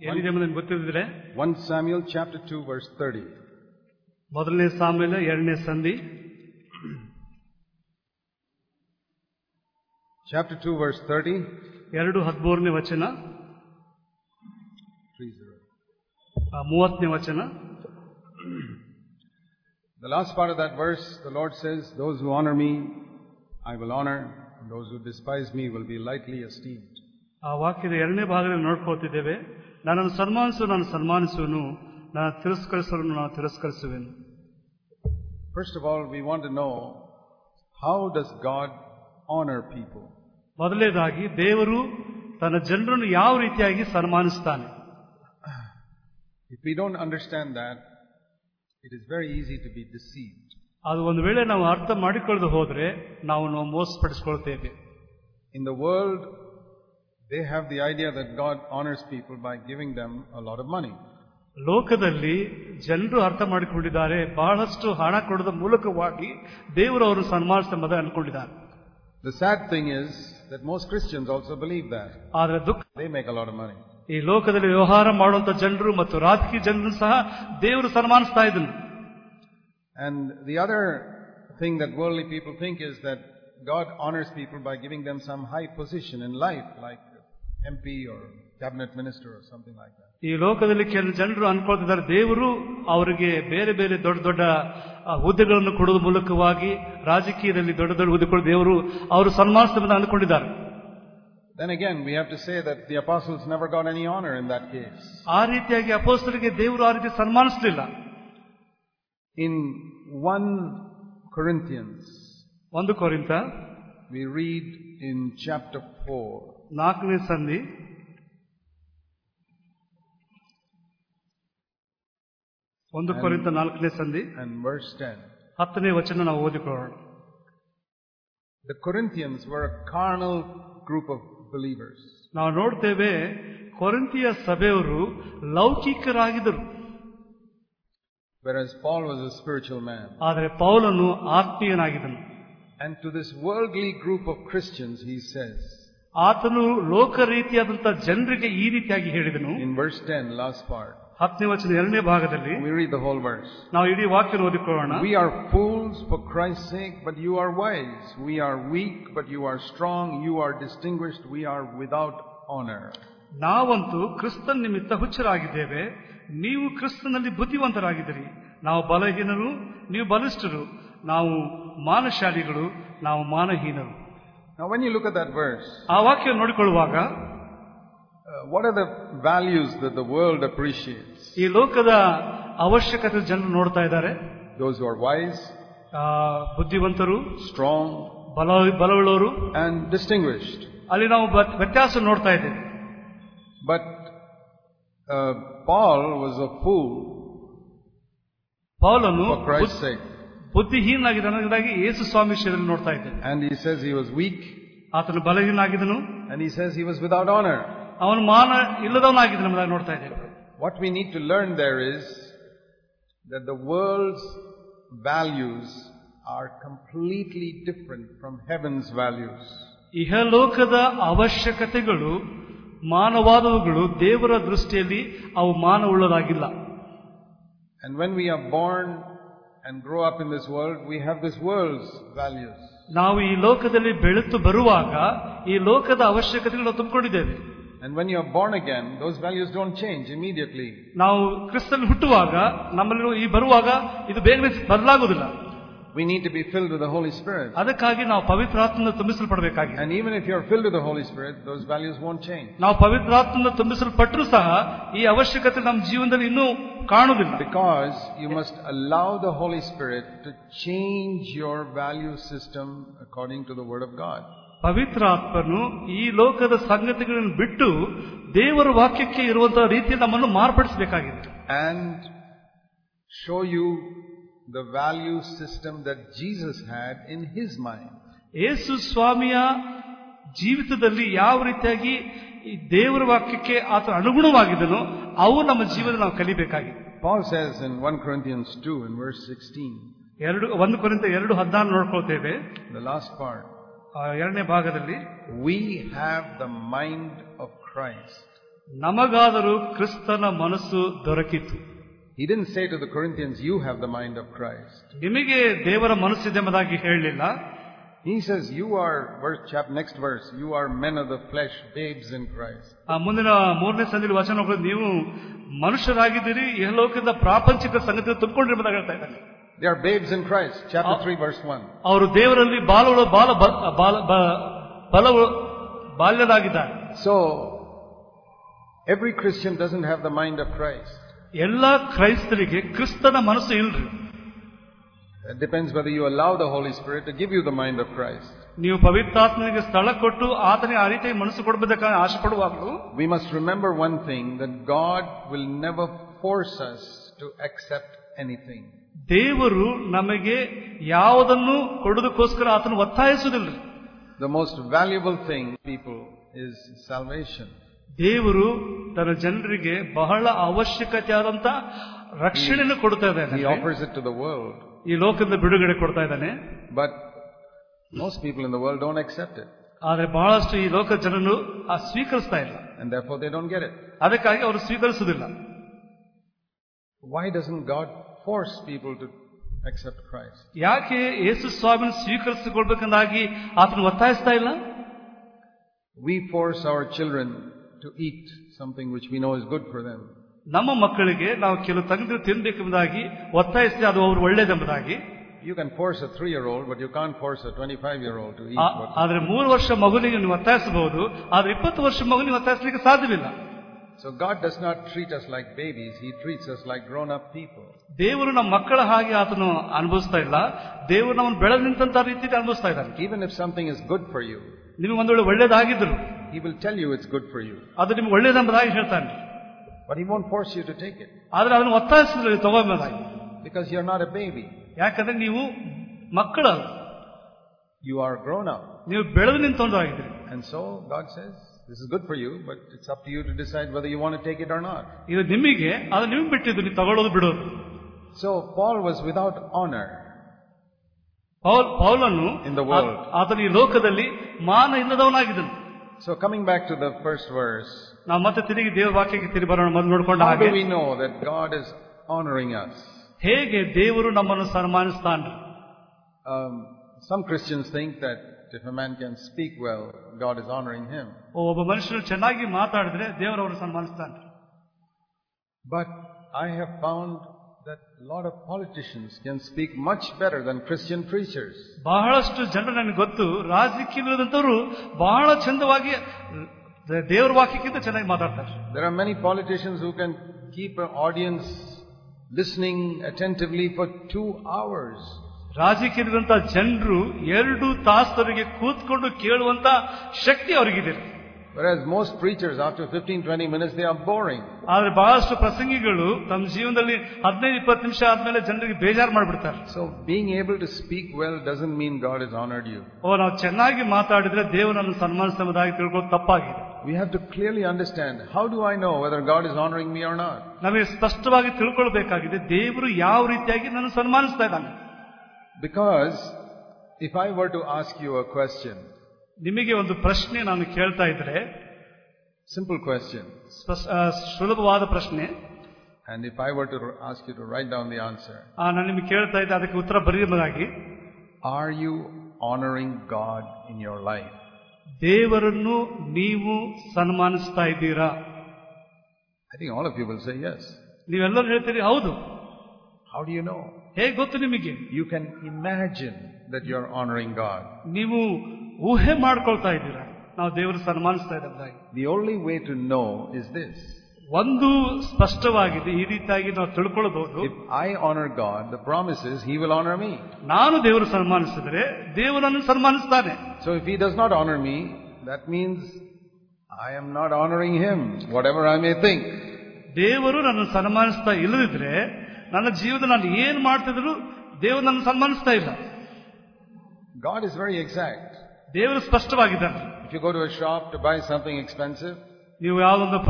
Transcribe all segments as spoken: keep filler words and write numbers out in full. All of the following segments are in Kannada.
ಎಲ್ಲಿದೆ ಎಂಬುದನ್ನು ಗೊತ್ತಿದ್ದರೆ First Samuel chapter two verse thirty. ಮೊದಲನೇ ಸಾಮ್ಯಲ ಎರಡನೇ ಸಂಧಿ Chapter two verse thirty. ಎರಡು ಹದಿಮೂರನೇ ವಚನ ಮೂವತ್ತನೇ ವಚನ. The last part of that verse, the Lord says, those who honor me, I will honor, and those who despise me will be lightly esteemed. ಆ ವಾಕ್ಯದ ಎರಡನೇ ಭಾಗದಲ್ಲಿ ನೋಡ್ಕೊಳ್ತಿದ್ದೇವೆ. ನನ್ನನ್ನು ಸನ್ಮಾನಿಸು, ನಾನು ಸನ್ಮಾನಿಸುವೆನು, ನಾನು ತಿರಸ್ಕರಿಸುವನು, ನಾನು ತಿರಸ್ಕರಿಸುವೆನು. First of all, we want to know, how does God honor people? ಮೊದಲನೇದಾಗಿ ದೇವರು ತನ್ನ ಜನರನ್ನು ಯಾವ ರೀತಿಯಾಗಿ ಸನ್ಮಾನಿಸ್ತಾನೆ. If we don't understand that, it is very easy to be deceived. ಅದು ಒಂದು ವೇಳೆ ನಾವು ಅರ್ಥ ಮಾಡಿಕೊಳ್ಳದೆ ಹೋದ್ರೆ ನಾವು ನಾವು ಮೋಸಪಡಿಸಿಕೊಳ್ತೇವೆ. In the world, they have the idea that God honors people by giving them a lot of money. ಲೋಕದಲ್ಲಿ ಜನರು ಅರ್ಥ ಮಾಡಿಕೊಂಡಿದ್ದಾರೆ, ಬಹಳಷ್ಟು ಹಣ ಕೊಡದ ಮೂಲಕವಾಗಿ ದೇವರು ಅವರು ಸನ್ಮಾನಿಸುತ್ತದೆ ಅನ್ಕೊಂಡಿದ್ದಾರೆ. The sad thing is that most Christians also believe that. ಆದರೆ ದುಃಖ, they make a lot of money. ಈ ಲೋಕದಲ್ಲಿ ವ್ಯವಹಾರ ಮಾಡುವಂತ ಜನರು ಮತ್ತು ರಾಜಕೀಯ ಜನರು ಸಹ ದೇವರು ಸನ್ಮಾನಿಸ್ತಾ ಇದ್ದನು. And the other thing that worldly people think is that God honors people by giving them some high position in life, like M P or cabinet minister or something like that. ಈ ಲೋಕದಲ್ಲಿ ಕೆಲವು ಜನರು ಅನ್ಕೊಳ್ತಿದ್ದಾರೆ ದೇವರು ಅವರಿಗೆ ಬೇರೆ ಬೇರೆ ದೊಡ್ಡ ದೊಡ್ಡ ಹುದ್ದೆಗಳನ್ನು ಕೊಡುವ ಮೂಲಕವಾಗಿ ರಾಜಕೀಯದಲ್ಲಿ ದೊಡ್ಡ ದೊಡ್ಡ ಹುದ್ದೆ ಕೊಡು ದೇವರು ಅವರು ಸನ್ಮಾನಿಸುತ್ತದೆ ಅನ್ಕೊಂಡಿದ್ದಾರೆ. Then again, we have to say that the apostles never got any honor in that case. ಆ ರೀತಿಯಾಗಿ ಅಪೊಸ್ತಲರಿಗೆ ದೇವರು ಆ ರೀತಿ ಸನ್ಮಾನಿಸಲಿಲ್ಲ. In First Corinthians, ಒಂದು ಕೊರಿಂಥ, we read in chapter four, ನಾಲ್ಕನೇ ಸಂಧಿ ಒಂದು ಕೊರಿಂಥ ನಾಲ್ಕನೇ ಸಂಧಿ and verse ten. ಹತ್ತನೇ ವಚನ ನಾವು ಓದಿಕೊಳ್ಳೋಣ. The Corinthians were a carnal group of believers. ನಾವು ನೋಡ್ತೇವೆ ಕೊರಿಂಥಿಯ ಸಭೆಯವರು ಲೌಕಿಕರಾಗಿದ್ದರು. Whereas Paul was a spiritual man. ಆದರೆ ಪೌಲನು ಆತ್ಮೀಯನಾಗಿದ್ದನು. And to this worldly group of Christians he says, ಆತನು ಲೋಕ ರೀತಿಯಾದಂತಹ ಜನರಿಗೆ ಈ ರೀತಿಯಾಗಿ ಹೇಳಿದನು. in verse ten, last part, ಹತ್ತನೇ ವಚನ ಎರಡನೇ ಭಾಗದಲ್ಲಿ we read the whole verse. ನಾವು ಇಡೀ ವಾಕ್ಯ ಓದಿಕೊಳ್ಳೋಣ. We are fools for Christ's sake, but you are wise. We are weak, but you are strong. You are distinguished. We are without honor. ನಾವಂತೂ ಕ್ರಿಸ್ತನ ನಿಮಿತ್ತ ಹುಚ್ಚರಾಗಿದ್ದೇವೆ, ನೀವು ಕ್ರಿಸ್ತನಲ್ಲಿ ಬುದ್ಧಿವಂತರಾಗಿದ್ದೀರಿ. ನಾವು ಬಲಹೀನರು, ನೀವು ಬಲಿಷ್ಠರು. ನಾವು ಮಾನಶಾಲಿಗಳು, ನಾವು ಮಾನಹೀನರು. Now when you look at that verse, ಆ ವಾಕ್ಯ ನೋಡಿಕೊಳ್ಳುವಾಗ uh, what are the values that the world appreciates? ಈ ಲೋಕದ ಅವಶ್ಯಕತೆ ಜನರು ನೋಡ್ತಾ ಇದ್ದಾರೆ. Those who are wise, ಬುದ್ಧಿವಂತರು, strong, ಬಲ ಬಲವುಳ್ಳವರು and distinguished. ಅಲ್ಲಿ ನಾವು ವ್ಯತ್ಯಾಸ ನೋಡ್ತಾ ಇದ್ದೇವೆ. But uh, Paul was a fool ಪೌಲನು for Christ's sake. ಬುದ್ಧಿಹೀನಾಗಿದ್ದಾಗಿ ಯೇಸು ಸ್ವಾಮಿ ವಿಷಯದಲ್ಲಿ ನೋಡ್ತಾ ಇದ್ದೇವೆ. And he says he was weak. ಆತನು ಬಲಹೀನಾಗಿದ್ದನು. And he says he was without honor. ಅವನು ಮಾನ ಇಲ್ಲದವನಾಗಿದ್ದನು ಎಂಬುದಾಗಿ ನೋಡ್ತಾ ಇದ್ದೇವೆ. What we need to learn there is that the world's values are completely different from heaven's values. ಇಹಲೋಕದ ಅವಶ್ಯಕತೆಗಳು ಮಾನವಾದವುಗಳು ದೇವರ ದೃಷ್ಟಿಯಲ್ಲಿ ಅವು ಮಾನವುಳ್ಳದಾಗಿಲ್ಲ. And when we are born and grow up in this world, we have this world's values. ನಾವು ಈ ಲೋಕದಲ್ಲಿ ಬೆಳೆತು ಬರುವಾಗ ಈ ಲೋಕದ ಅವಶ್ಯಕತೆಗಳನ್ನು ತುಂಬಿಕೊಂಡಿದ್ದೇವೆ. And when you are born again, those values don't change immediately. ನಾವು ಕ್ರಿಸ್ತನಲ್ಲಿ ಹುಟ್ಟುವಾಗ ನಮ್ಮಲ್ಲಿ ಈ ಬರುವಾಗ ಇದು ಬೇಗನೆ ಬದಲಾಗುವುದಿಲ್ಲ. We need to be filled with the Holy Spirit. ಅದಕ್ಕಾಗಿ ನಾವು ಪವಿತ್ರಾತ್ಮದಿಂದ ತುಂಬಿಸಲ್ಪಡಬೇಕಾಗಿದೆ. And even if you are filled with the Holy Spirit, those values won't change. ನಾವು ಪವಿತ್ರಾತ್ಮದಿಂದ ತುಂಬಿಸಲ್ಪಟ್ಟರೂ ಸಹ ಈ ಅವಶ್ಯಕತೆ ನಮ್ಮ ಜೀವನದಲ್ಲಿ ಇನ್ನೂ ಕಾಣುವುದಿಲ್ಲ. Because you must allow the Holy Spirit to change your value system according to the Word of God. ಪವಿತ್ರಾತ್ಮನು ಈ ಲೋಕದ ಸಂಗತಿಗಳನ್ನು ಬಿಟ್ಟು ದೇವರ ವಾಕ್ಯಕ್ಕೆ ಇರುವಂತಹ ರೀತಿಯಲ್ಲಿ ನಮ್ಮನ್ನು ಮಾರ್ಪಡಿಸಬೇಕಾಗಿದೆ. And show you the value system that Jesus had in his mind. ಯೇಸು ಸ್ವಾಮಿಯ ಜೀವಿತದಲ್ಲಿ ಯಾವ ರೀತಿಯಾಗಿ ಈ ದೇವರ ವಾಕ್ಯಕ್ಕೆ ಆತ ಅನುಗುಣವಾಗಿದ್ದನೋ ಅವು ನಮ್ಮ ಜೀವನದಲ್ಲಿ ನಾವು ಕಲಿಬೇಕಾಗಿದೆ. Paul says in First Corinthians two in verse sixteen. ಎರಡು ಒಂದು ಕೊರಿಂಥ ಎರಡು ಹದಿನಾರು ನೋಡ್ಕೊಳ್ತೇವೆ. The last part. ಎರಡನೇ ಭಾಗದಲ್ಲಿ we have the mind of Christ. ನಮಗಾದರೂ ಕ್ರಿಸ್ತನ ಮನಸ್ಸು ದೊರಕಿತು. He didn't say to the Corinthians, you have the mind of Christ. ನಿಮಗೆ ದೇವರ ಮನಸ್ಸಿದೆ ಎಂಬುದಾಗಿ ಹೇಳಲಿಲ್ಲ. He says, you are, verse, chapter, next verse, you are men of the flesh, babes in Christ. ಆ ಮುಂದಿನ ಮೂರನೇ ಸಂಧಿಯಲ್ಲಿ ವಚನ, ನೀವು ಮನುಷ್ಯರಾಗಿದ್ದೀರಿ, ಇಹಲೋಕದ ಪ್ರಾಪಂಚಿಕ ಸಂಗತಿ ತುಂಬಿಕೊಂಡಿರುವುದಾಗಿ ಹೇಳ್ತಾ ಇದ್ದಾನೆ. They are babes in Christ, chapter three, verse one. ಅವರು ದೇವರಲ್ಲಿ ಬಾಲಗಳು ಬಾಲ ಬಲ ಬಾಲ್ಯರಾಗಿದ್ದಾರೆ. So, every Christian doesn't have the mind of Christ. ಎಲ್ಲ ಕ್ರೈಸ್ತರಿಗೆ ಕ್ರಿಸ್ತನ ಮನಸ್ಸು ಇಲ್ರಿ. It depends whether you allow the Holy Spirit to give you the mind of Christ. ನೀವು ಪವಿತ್ರಾತ್ಮನಿಗೆ ಸ್ಥಳ ಕೊಟ್ಟು ಆತನಿಗೆ ಆ ರೀತಿ ಮನಸ್ಸು ಕೊಡಬೇಕಂತ ಆಶೆ ಪಡುವಾಗಲೂ we must remember one thing, that God will never force us to accept anything. ದೇವರು ನಮಗೆ ಯಾವುದನ್ನು ಕೊಡೋದಕ್ಕೋಸ್ಕರ ಆತನು ಒತ್ತಾಯಿಸುವುದಿಲ್ಲ. The most valuable thing, people, is salvation. ದೇವರು ತನ್ನ ಜನರಿಗೆ ಬಹಳ ಅವಶ್ಯಕತೆಯಾದಂತ ರಕ್ಷಣೆಯನ್ನು ಕೊಡ್ತಾ ಇದ್ದಾನೆ. He offers it to the world. ಈ ಲೋಕದ ಬಿಡುಗಡೆ ಕೊಡ್ತಾ ಇದ್ದಾನೆ. But most people in the world don't accept it. ಆದರೆ ಬಹಳಷ್ಟು ಈ ಲೋಕದ ಜನರು ಆ ಸ್ವೀಕರಿಸ್ತಾ ಇಲ್ಲ. And therefore they don't get it. ಅದಕ್ಕಾಗಿ ಅವರು ಸ್ವೀಕರಿಸುವುದಿಲ್ಲ. Why doesn't God force people to accept Christ? ಯಾಕೆ ಯೇಸು ಸ್ವಾಮಿನ ಸ್ವೀಕರಿಸಿಕೊಳ್ಬೇಕೆಂದಾಗಿ ಆತನು ಒತ್ತಾಯಿಸ್ತಾ ಇಲ್ಲ? We force our children to eat something which we know is good for them. ನಮ್ಮ ಮಕ್ಕಳಿಗೆ ನಾವು ಕೆಲವು ತಂದು ತಿನ್ನಬೇಕೆಂಬುದಾಗಿ ಒತ್ತಾಯಿಸಿ ಅದು ಅವರು ಒಳ್ಳೆಯದೆಂಬುದಾಗಿ. You can force a three-year-old, but you can't force a twenty-five-year-old to eat. ಆದರೆ ಮೂರು ವರ್ಷ ಮಗುವಿಗೆ ನೀವು ಒತ್ತಾಯಿಸಬಹುದು, ಆದರೆ ಇಪ್ಪತ್ತು ವರ್ಷ ಮಗುವಿಗೆ ಒತ್ತಾಯಿಸಲಿಕ್ಕೆ ಸಾಧ್ಯವಿಲ್ಲ. So God does not treat us like babies, He treats us like grown-up people. ದೇವರು ನಮ್ಮ ಮಕ್ಕಳ ಹಾಗೆ ಆತನು ಅನುಭವಿಸ್ತಾ ಇಲ್ಲ, ದೇವರು ನಮ್ಮನ್ನು ಬೆಳೆದು ನಿಂತ ರೀತಿಯಲ್ಲಿ ಅನುಭವಿಸ್ತಾ ಇದ್ದಾನೆ. Even if something is good for you, ನಿಮಗೆ ಒಂದು ವೇಳೆ ಒಳ್ಳೇದಾಗಿದ್ರು, He will tell you it's good for you. ಅದು ನಿಮ್ಗೆ ಒಳ್ಳೇದೆಂಬುದಾಗಿ ಹೇಳ್ತಾನೆ. But He won't force you to take it. ಆದ್ರೆ ಅದನ್ನು ಒತ್ತಾಯಿಸಿದ್ರೆ ತಗೊಂಬುದಾಗಿ. Because you're not a baby. ಯಾಕಂದ್ರೆ ನೀವು ಮಕ್ಕಳಲ್ಲ, you are grown up. ನೀವು ಬೆಳೆದು ನಿಂತೊಂದಾಗಿದ್ದೀರಿ. And so God says, this is good for you, but it's up to you to decide whether you want to take it or not. ಇದು ನಿಮಗೆ, ಅದು ನಿಮ್ಗೆ ಬಿಟ್ಟಿದ್ದು, ನೀವು ತಗೊಳ್ಳೋದು ಬಿಡೋದು. So Paul was without honor. ಪೌಲನು in the world. ಆತನು ಈ ಲೋಕದಲ್ಲಿ ಮಾನ ಇಲ್ಲದವನಾಗಿದ್ದನು. So coming back to the first verse, ನಾವು ಮತ್ತೆ ತಿರುಗಿ ದೇವರ ವಾಕ್ಯಕ್ಕೆ ತಿರುಗಿ ಬರೋಣ. ಮೊದಲು ನೋಡ್ಕೊಂಡ how ಹಾಗೆ, do we know that God is honoring us? ಹೇಗೆ ದೇವರು ನಮ್ಮನ್ನು ಸನ್ಮಾನಿಸ್ತಾನೆ? Um, some Christians think that if a man can speak well, God is honoring him. ಒಬ್ಬ ಮನುಷ್ಯನು ಚೆನ್ನಾಗಿ ಮಾತಾಡಿದ್ರೆ ದೇವರು ಅವರನ್ನು ಸನ್ಮಾನಿಸ್ತಾನೆ. But I have found that a lot of politicians can speak much better than Christian preachers. ಬಹಳಷ್ಟು ಜನರು ನನಗೆ ಗೊತ್ತು, ರಾಜಕೀಯದವರು ಬಹಳ ಚಂದವಾಗಿ ದೇವರ ವಾಕ್ಯಕ್ಕಿಂತ ಚೆನ್ನಾಗಿ ಮಾತಾಡ್ತಾರೆ. There are many politicians who can keep an audience listening attentively for two hours. ರಾಜಕೀಯದಂತ ಜನರು ಎರಡು ತಾಸರಿಗೆ ಕೂತ್ಕೊಂಡು ಕೇಳುವಂತ ಶಕ್ತಿ ಅವರಿಗಿದೆ. Whereas most preachers, after fifteen to twenty minutes, they are boring. ಆದ್ರೆ ಬಹಳಷ್ಟು ಪ್ರಸಂಗಿಗಳು ತಮ್ಮ ಜೀವನದಲ್ಲಿ ಹದಿನೈದು ಇಪ್ಪತ್ತು ನಿಮಿಷ ಆದ್ಮೇಲೆ ಜನರಿಗೆ ಬೇಜಾರು ಮಾಡಿಬಿಡ್ತಾರೆ. So being able to speak well doesn't mean God has honored you. ಓ, ನಾವು ಚೆನ್ನಾಗಿ ಮಾತಾಡಿದ್ರೆ ದೇವರನ್ನು ಸನ್ಮಾನಿಸುವುದಾಗಿ ತಿಳ್ಕೊಳ್ಳೋದು ತಪ್ಪಾಗಿದೆ. We have to clearly understand, how do I know whether God is honoring me or not? ನಮಗೆ ಸ್ಪಷ್ಟವಾಗಿ ತಿಳ್ಕೊಳ್ಬೇಕಾಗಿದೆ, ದೇವರು ಯಾವ ರೀತಿಯಾಗಿ ನನ್ನ ಸನ್ಮಾನಿಸ್ತಾ ಇದ್ದಾನೆ. Because if I were to ask you a question, ನಿಮಗೆ ಒಂದು ಪ್ರಶ್ನೆ ನಾನು ಕೇಳ್ತಾ ಇದ್ರೆ, simple question, ಸುಲಭವಾದ ಪ್ರಶ್ನೆ, and if I were to ask you to write down the answer, ನಾನು ನಿಮಗೆ ಕೇಳ್ತಾ ಇದ್ದೆ, ಅದಕ್ಕೆ ಉತ್ತರ ಬರೆಯಬಹುದಾಗಿ, are you honoring God in your life? ದೇವರನ್ನು ನೀವು ಸನ್ಮಾನಿಸ್ತಾ ಇದ್ದೀರಾ? I think all of you will say yes. ನೀವೆಲ್ಲರೂ ಹೇಳ್ತೀರಿ ಹೌದು. How do you know? ಹೇಗೆ ಗೊತ್ತು ನಿಮಗೆ? You can imagine that you are honoring God. ನೀವು ಊಹೆ ಮಾಡ್ಕೊಳ್ತಾ ಇದ್ದೀರಾ, ನಾವು ದೇವರು ಸನ್ಮಾನಿಸ್ತಾ ಇದ್ದೀವಿ. The only way to know is this. ಒಂದು ಸ್ಪಷ್ಟವಾಗಿದೆ, ಈ ರೀತಿಯಾಗಿ ನಾವು ತಿಳ್ಕೊಳ್ಬಹುದು. If I honor God, the promise is He will honor me. ನಾನು ದೇವರು ಸನ್ಮಾನಿಸಿದ್ರೆ ದೇವರನ್ನು ಸನ್ಮಾನಿಸ್ತಾನೆ. So if He does not honor me, that means I am not honoring Him, whatever I may think. ದೇವರು ನನ್ನ ಸನ್ಮಾನಿಸ್ತಾ ಇಲ್ಲದಿದ್ರೆ ನನ್ನ ಜೀವನದಲ್ಲಿ ನಾನು ಏನ್ ಮಾಡ್ತಿದ್ರು ದೇವರು ನನ್ನ ಸನ್ಮಾನಿಸ್ತಾ ಇಲ್ಲ. God is very exact. ದೇವರು ಸ್ಪಷ್ಟವಾಗಿದ್ದಾನೆ. If you go to a shop to buy something expensive, ನೀವು ಯಾವ್ದೊಂದು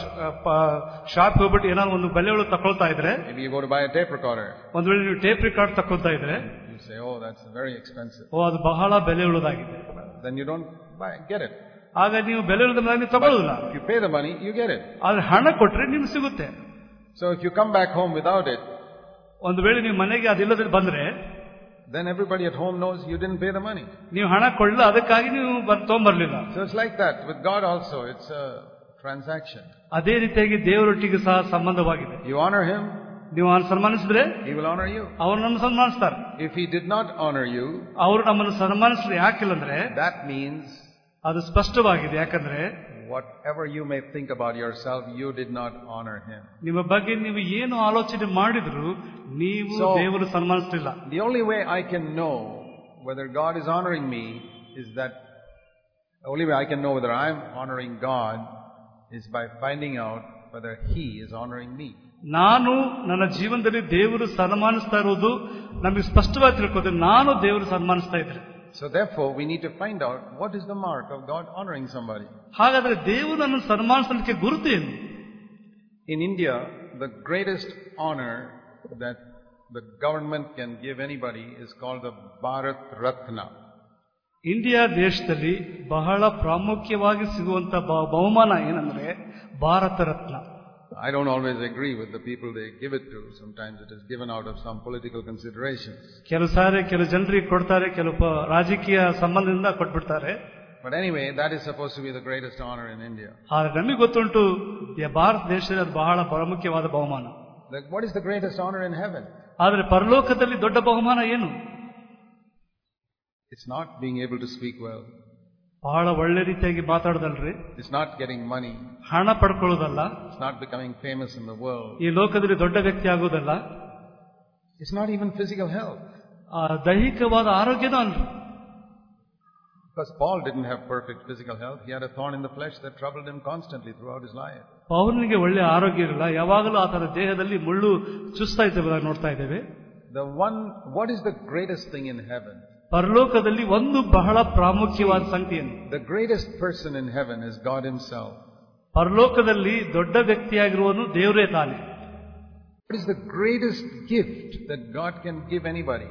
ಶಾಪ್ ಹೋಗ್ಬಿಟ್ಟು ಏನಾದ್ರು ಒಂದು ಬೆಲೆಗಳು ತಕೊಳ್ತಾ ಇದ್ರೆ, maybe you go to buy a tape recorder, ಒಂದ್ ವೇಳೆ ನೀವು ಟೇಪ್ ರೆಕಾರ್ಡ್ ತಕೊಳ್ತಾ ಇದ್ರೆ, you say, oh, that's very expensive. ಓ, ಅದು ಬಹಳ ಬೆಲೆ ಉಳ್ಳದಾಗಿದೆ. Then you don't buy, get it. ಆಗ ನೀವು ಬೆಲೆ ಇಲ್ಲದ ಮೇಲೆ ನೀವು ತಗೊಳ್ಳೋದಿಲ್ಲ. If you pay the money, you get it. ಆದ್ರೆ ಹಣ ಕೊಟ್ರೆ ನಿಮ್ಗೆ ಸಿಗುತ್ತೆ. So if you come back home without it, ಒಂದು ವೇಳೆ ನೀವು ಮನೆಗೆ ಅದಿಲ್ಲದೆ ಬಂದ್ರೆ, then everybody at home knows you didn't pay the money. ನೀವು ಹಣ ಕೊಡಲಿಲ್ಲ, ಅದಕ್ಕಾಗಿ ನೀವು ತಗೊಂಡ್ಬರ್ಲಿಲ್ಲ. So it's like that with God also. It's a transaction. ಅದೇ ರೀತಿಯಾಗಿ ದೇವರೊಟ್ಟಿಗೆ ಸಹ ಸಂಬಂಧವಾಗಿದೆ. You honor Him, ನೀವು ಅವನು ಸನ್ಮಾನಿಸಿದ್ರೆ He will honor you. ಅವರು ನಮ್ಮನ್ನು ಸನ್ಮಾನಿಸ್ತಾರೆ. If He did not honor you, ಅವರು ನಮ್ಮನ್ನು ಸನ್ಮಾನಿಸಿದ್ರೆ ಯಾಕಿಲ್ಲ ಅಂದ್ರೆ, that means ಅದು ಸ್ಪಷ್ಟವಾಗಿದೆ. ಯಾಕಂದ್ರೆ whatever you may think about yourself, you did not honor Him. ನಿಮ್ಮ ಬಗ್ಗೆ ನೀವು ಏನು ಆಲೋಚನೆ ಮಾಡಿದ್ರು ನೀವು ದೇವರು ಸನ್ಮಾನಿಸಲಿಲ್ಲ. The only way I can know whether God is honoring me is that the only way I can know whether I am honoring God is by finding out whether He is honoring me. ನಾನು ನನ್ನ ಜೀವನದಲ್ಲಿ ದೇವರು ಸನ್ಮಾನಿಸ್ತಾ ಇರೋದು ನಮಗೆ ಸ್ಪಷ್ಟವಾಗಿ ತಿಳ್ಕೋದು, ನಾನು ದೇವರು ಸನ್ಮಾನಿಸ್ತಾ ಇದ್ರೆ. So therefore we need to find out what is the mark of God honoring somebody. ಹಾಗಾದ್ರೆ ದೇವರು ನನ್ನನ್ನು ಸನ್ಮಾನಿಸಲಿಕ್ಕೆ ಗುರುತು ಏನು? In India, the greatest honor that the government can give anybody is called the Bharat Ratna. India ದೇಶದಲ್ಲಿ ಬಹಳ ಪ್ರಾಮುಖ್ಯವಾಗಿ ಸಿಗುವಂತ ಬಹುಮಾನ ಏನಂದ್ರೆ Bharat Ratna. I don't always agree with the people they give it to. Sometimes it is given out of some political considerations. ಕೆಲವು ಸಾರಿ ಕೆಲವು ಜನರಿಗೆ ಕೊಡ್ತಾರೆ, ಕೆಲವು ರಾಜಕೀಯ ಸಂಬಂಧದಿಂದ ಕೊಟ್ಬಿಡ್ತಾರೆ. But anyway, that is supposed to be the greatest honor in India. ಆದ್ರೆ ನಮಗೆ ಗೊತ್ತುಂಟು ಭಾರತ ದೇಶದಲ್ಲಿ ಅದು ಬಹಳ ಪ್ರಾಮುಖ್ಯವಾದ ಬಹುಮಾನ. What is the greatest honor in heaven? ಆದ್ರೆ ಪರಲೋಕದಲ್ಲಿ ದೊಡ್ಡ ಬಹುಮಾನ ಏನು? It's not being able to speak well. ಬಹಳ ಒಳ್ಳೆ ರೀತಿಯಾಗಿ ಮಾತಾಡೋದಲ್ರಿ. It's not getting money. ಹಣ ಪಡ್ಕೊಳ್ಳೋದಲ್ಲ. It's not becoming famous in the world. ಈ ಲೋಕದಲ್ಲಿ ದೊಡ್ಡ ವ್ಯಕ್ತಿ ಆಗೋದಲ್ಲ. It's not even physical health. ದೈಹಿಕವಾದ ಆರೋಗ್ಯನೂ ಅಲ್ರಿ. Because Paul didn't have perfect physical health. He had a thorn in the flesh that troubled him constantly throughout his life. ಪೌಲನಿಗೆ ಒಳ್ಳೆ ಆರೋಗ್ಯ ಇರಲ್ಲ, ಯಾವಾಗಲೂ ಆತನ ದೇಹದಲ್ಲಿ ಮುಳ್ಳು ಚುಸ್ತಾ ಇದ್ದೇವೆ ನೋಡ್ತಾ ಇದ್ದೇವೆ. The one, what is the greatest thing in heaven? ಪರಲೋಕದಲ್ಲಿ ಒಂದು ಬಹಳ ಪ್ರಾಮುಖ್ಯವಾದ ಸಂಗತಿ ಏನು? The greatest person in heaven is God Himself. ಪರಲೋಕದಲ್ಲಿ ದೊಡ್ಡ ವ್ಯಕ್ತಿಯಾಗಿರುವನು ದೇವರೇ ತಾನೇ. What is the greatest gift that God can give anybody?